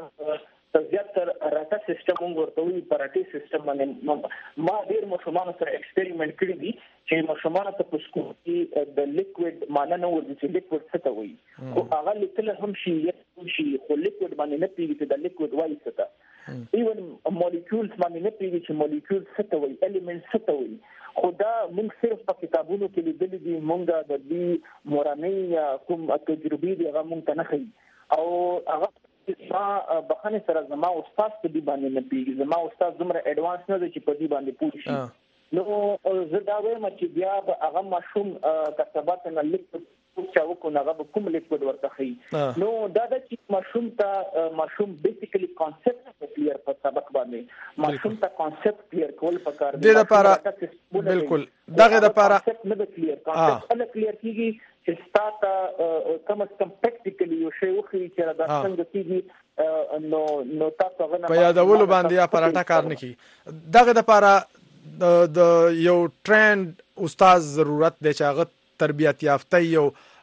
زیاتره راټا سیستم ورته وي پراټي سیستم باندې ما ډیر مشرومان سره ایکسپریمنٹ کړی دي چې مشرومان ته په سکول کې د لیکوډ معنی نه ورته چې لیکوډ څه ته وایي خو هغه لیکل هم شي شي خو لیکوډ باندې نه پیږي چې د لیکوډ وایي څه ته ایون مولیکولز باندې نه پیږي چې مولیکول څه ته وایي الیمنت څه ته وایي خو دا موږ صرف په کتابونو کې لیدل دي موږ د دې موراني کوم تجربې دي هغه موږ ته نه ښيي او هغه ما بخنه سره زما استاد په دې باندې نه پیږي زما استاد زمره اډوانس نه دی چې په دې باندې پوه شي نو زه دا وایم چې بیا به هغه مشوم کتابات نه لیکل چې وکړو هغه کوم لیکل ورته خي نو دا د چې مشوم ته مشوم بیسیکلی کانسپټ کلیر په سبق باندې مشوم ته کانسپټ کلیر کول پکار
دی د لپاره بالکل دغه د لپاره
کانسپټ نه کلیر کانسپټ نه کلیر کیږي چې ستا کم از کم پریکټیکلی یو شی وخی چې دا څنګه کیږي نو نو تاسو غواړئ
په یادولو باندې یا پراټا کار نه کی دغه د لپاره د یو ټرند استاد ضرورت دی چې هغه تربیت یافته یو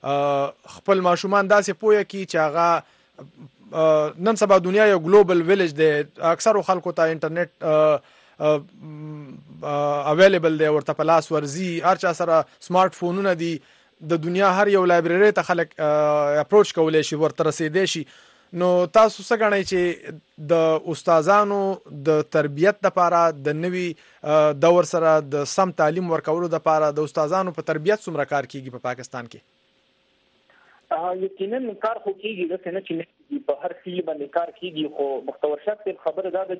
خپل ماشومان داسې پوهه کی چې هغه نن سبا دنیا یو ګلوبل ویلیج دی اکثر خلکو ته انټرنیټ اویلیبل دی ورته په لاس ورزي هر چا سره سمارټ فونونه دي د دنیا هر یو لایبرری ته خلک اپروچ کولای شي ورته رسیدي شي نو تاسو څه غواړئ چې د استادانو د تربیت لپاره د نوي دور سره د سم تعلیم ورکولو لپاره د استادانو په تربیت څومره کار کیږي په پاکستان کې
یقینا کار خو کیږي د څنګه چې په هر فیلډ باندې کار کیږي خو مختور شخص خبره ده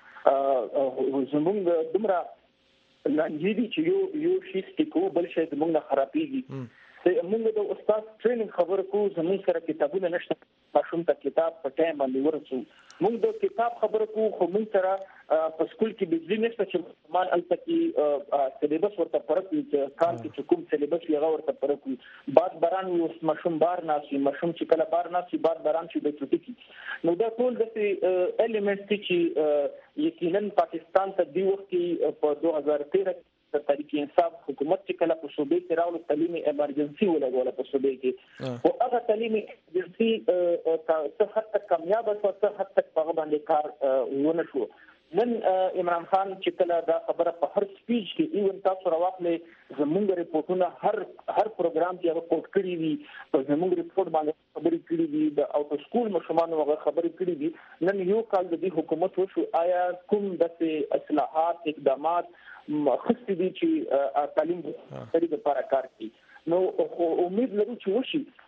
چې زموږ دومره لنجیدي چې یو یو شي ستکو بل شي زموږ نه خرابېږي موږ د استاد ټریننګ خبر کو زموږ سره کتابونه نشته ماشوم ته کتاب په ټایم باندې ورسو موږ د کتاب خبر کو خو موږ سره په سکول کې بجلی نشته چې مان الته کې سلیبس ورته فرق چې کار کې کوم سلیبس یې ورته فرق وي بعد بران یو ماشوم بار ناسي ماشوم چې کله بار ناسي بعد بران چې د چټي کی نو دا ټول د الیمنټ چې یقینا پاکستان ته دی وخت کې په دو هزار تیرہ د تاریخ انصاف حکومت چې کله په صوبې کې راول تعلیمي ایمرجنسي ولګوله په صوبې کې او هغه تعلیمي ایمرجنسي څه حد تک کامیاب او څه حد تک په باندې کار ونه شو نن عمران خان چې کله دا خبره په هر سپیچ کې ایون تاسو راوخلې زموږ ریپورتونه هر هر پروګرام کې هغه کوټ کړی وي په زموږ ریپورت باندې خبرې کړې دي د اوټو سکول مشمانو هغه خبرې کړې دي نن یو کال د دې حکومت وشو آیا کوم د اصلاحات اقدامات خسته دي چې تعلیم لري د لپاره کار کوي نو امید لرو چې وشي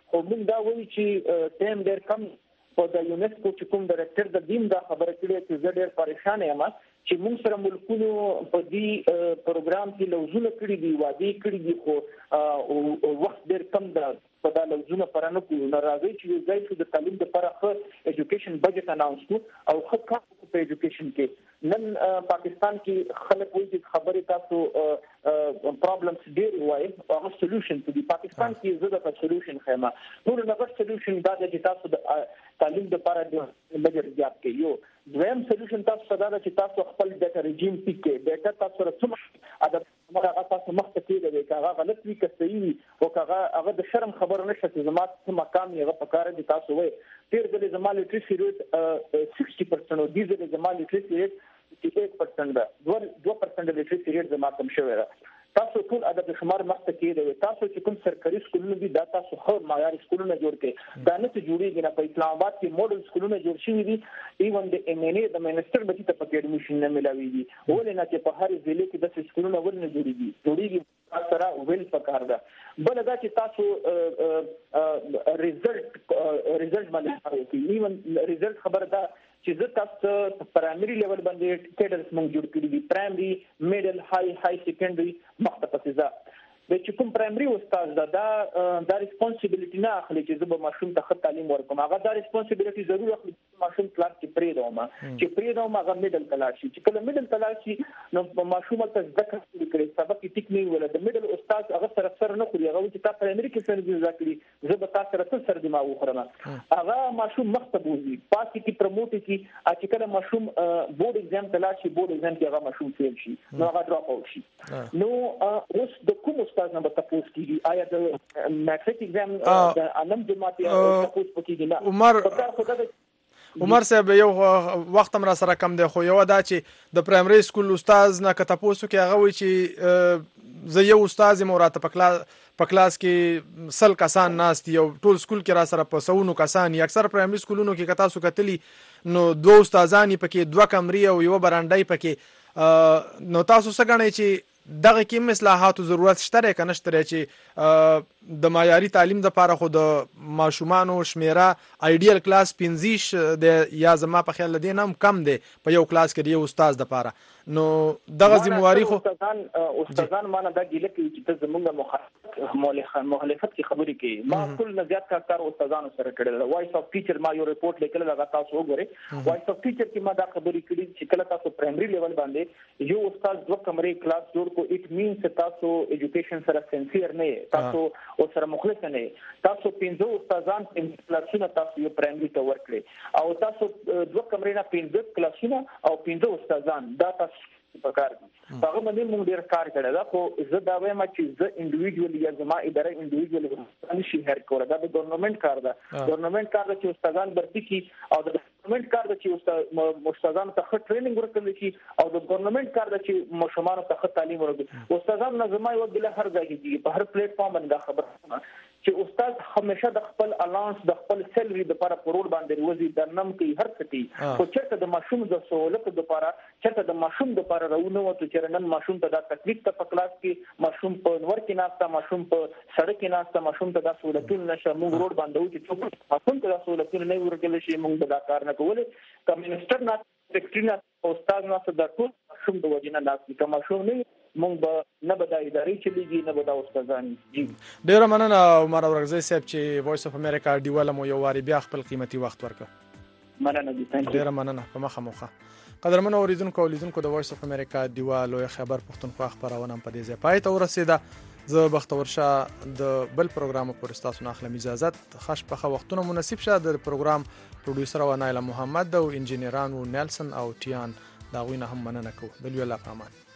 خو موږ دا وایو چې ټایم ډېر کم په د یونیسکو چې کوم ډایرکټر د دیم دا خبره کړې چې زه ډېر پریشان یم چې موږ سره ملکونو په دې پروګرام کې لوزونه کړی دي وادي کړی دي خو وخت ډېر کم ده په دا لوزونه پرانه کوو ناراضي چې ځای چې د تعلیم لپاره ښه ایجوکیشن بجټ اناونس کو او ښه کار په ایجوکیشن کې نن پاکستان کې خلک وایي چې خبرې تاسو پرابلمز ډېر وایي هغه سولوشن دی پاکستان کې زه د سولوشن خیمه نور نه سولوشن دا چې تاسو د تعلیم لپاره د بجټ زیات کړئ یو دویم سولوشن تاسو صدا چې تاسو خپل ډیټا رژیم پک کړئ ډیټا تاسو سره څه ادب هغه تاسو مخته کېږي چې هغه غلط وي که صحیح وي او هغه هغه د شرم خبره نشته چې زما څه مقام یې هغه په کار دي تاسو وایي تیر د زما لیټریسي ریټ sixty percent او د دې زما لیټریسي ریټ fifty-eight percent ده two percent لیټریسي ریټ زما کم شوی ده تاسو ټول ادب شمار مخته کېږي تاسو چې کوم سرکاري سکولونه دي دا تاسو خو معیاري سکولونه جوړ کړئ دا نه چې جوړیږي نه په اسلام آباد کې موډل سکولونه جوړ شوي دي ایون د ایم ان ای د منسټر بچی ته په اډمیشن نه ملاويږي ولې نه چې په هر ضلع کې د سکولونه ورنه جوړیږي جوړیږي سره ویل پکار ده بل دا چې تاسو ریزلټ ریزلټ باندې ایون ریزلټ خبر ده چې زه تاسو پرایمري لیول باندې کېډرز مونږ جوړ کړی دي پرایمري میډل های های سیکنډري مختصه ده د چې کوم پرایمري استاد دا دا ریسپانسیبিলিټي نه اخلي چې زه به ماشوم ته ښه تعلیم ورکوم هغه دا ریسپانسیبিলিټي ضرور اخلي ماشوم کلاس کې پرې دوم چې پرې دوم هغه میډل کلاس شي چې کله میډل کلاس شي نو ماشوم ته ذکر کړي سبق ټیک نه ولا د میډل استاد هغه سره سره نه خوري هغه چې تاسو پرایمري کې څنګه ذکر کړي زه به تاسو سره سره د ما وخرم هغه ماشوم مختبوزي پاتې کې پروموټ کی چې کله ماشوم بورډ ایگزام کلاس شي بورډ ایگزام کې هغه ماشوم فیل شي نو هغه ډراپ اوټ شي نو اوس د کوم استاد نه به تاسو کیږي آیا د میټریک ایگزام د انم جماعت تاسو پکې نه
عمر عمر صاحب یو وخت هم را سره کم دی خو یو دا چې د پرایمري سکول استاد نه کته پوسو کې هغه وی چې زه یو استاد موراته پکلا په کلاس کې سل کسان ناست یو ټول سکول کې را سره په سونو کسان اکثر پرایمري سکولونو کې کتا سو کتلی نو دوه استادان پکې دوه کمرې او یو برانډای پکې نو تاسو څنګه غواړئ چې دغه کې اصلاحاتو ضرورت شته کنه شته چې د معیاري تعلیم لپاره خو د ماشومان شمیره ایډیال کلاس پنځه د یا زما په خیال دي نم کم دی په یو کلاس کې یو استاد لپاره نو دغه ذمہواری خو
استادان استادان مانه د ګیله کې چې زمونږ مخالفت مخالفت کی خبرې کوي ما ټول نه زیات کار استادانو سره کړل وایس اف ټیچر ما یو ریپورت لیکل لگا تاسو وګورئ وایس اف ټیچر کې ما دا خبرې کړې چې کله تاسو پرایمري لیول باندې یو استاد دوه کمرې کلاس جوړ کو اټ مینز تاسو ایجوکیشن سره سنسیر نه تاسو او سره مخلص نه تاسو پنځه استادان په کلاسونو تاسو یو پرایمري ته ورکړي او تاسو دوه کمرې نه پنځه کلاسونه او پنځه استادان دا تاسو پکار دي هغه باندې موږ ډیر کار کړی دا خو زه دا وایم چې زه انډیویډوالي یا زما اداره انډیویډوالي نشي هر کوله دا د ګورنمنت کار ده ګورنمنت کار ده چې استادان برتي کی او د ګورنمنت کار ده چې استاد استادان ته ښه ټریننګ ورکړي شي او د ګورنمنت کار ده چې مشمانو ته ښه تعلیم ورکړي استادان نظمای او بل هر ځای کې په هر پلیټ فارم باندې خبره چې استاد همیشه د خپل الانس د خپل سیلري د لپاره پرول باندې وزي د نم کې هر څه خو چېرته د ماشوم د سہولت د لپاره چېرته د ماشوم د لپاره راونه وته چې نن ماشوم ته د تکلیف ته په کلاس کې ماشوم په نور کې ناسته ماشوم په سړک کې ناسته ماشوم ته د سہولتونو نشه موږ روډ باندې چې څوک ماشوم ته د سہولتونو نه ورکول شي موږ دا کار نه کولای کمینستر نه سیکریټری استاد نه د ټول ماشوم د وجنه ناسي کوم ماشوم نه مونږ به نه به د ادارې چلیږي نه به د استادان جی
ډیره مننه عمر اورغزی صاحب چې وایس اف امریکا ډیواله مو یو واری بیا خپل قیمتي وخت ورکړ
مننه دي
ډیره مننه په مخه مخه قدرمن اوریدونکو اولیدونکو د وایس اف امریکا ډیوالو خبر پښتونخوا خبرونه په دې ځای پای ته ورسیده زه بختور شاه د بل پروګرام پر استاسو ناخلم اجازه خاص په وختونو مناسب شه د پروګرام پروډوسر و نایله محمد او انجینران و نیلسن او ټیان دا غوینه هم مننه کو د ویلا پامان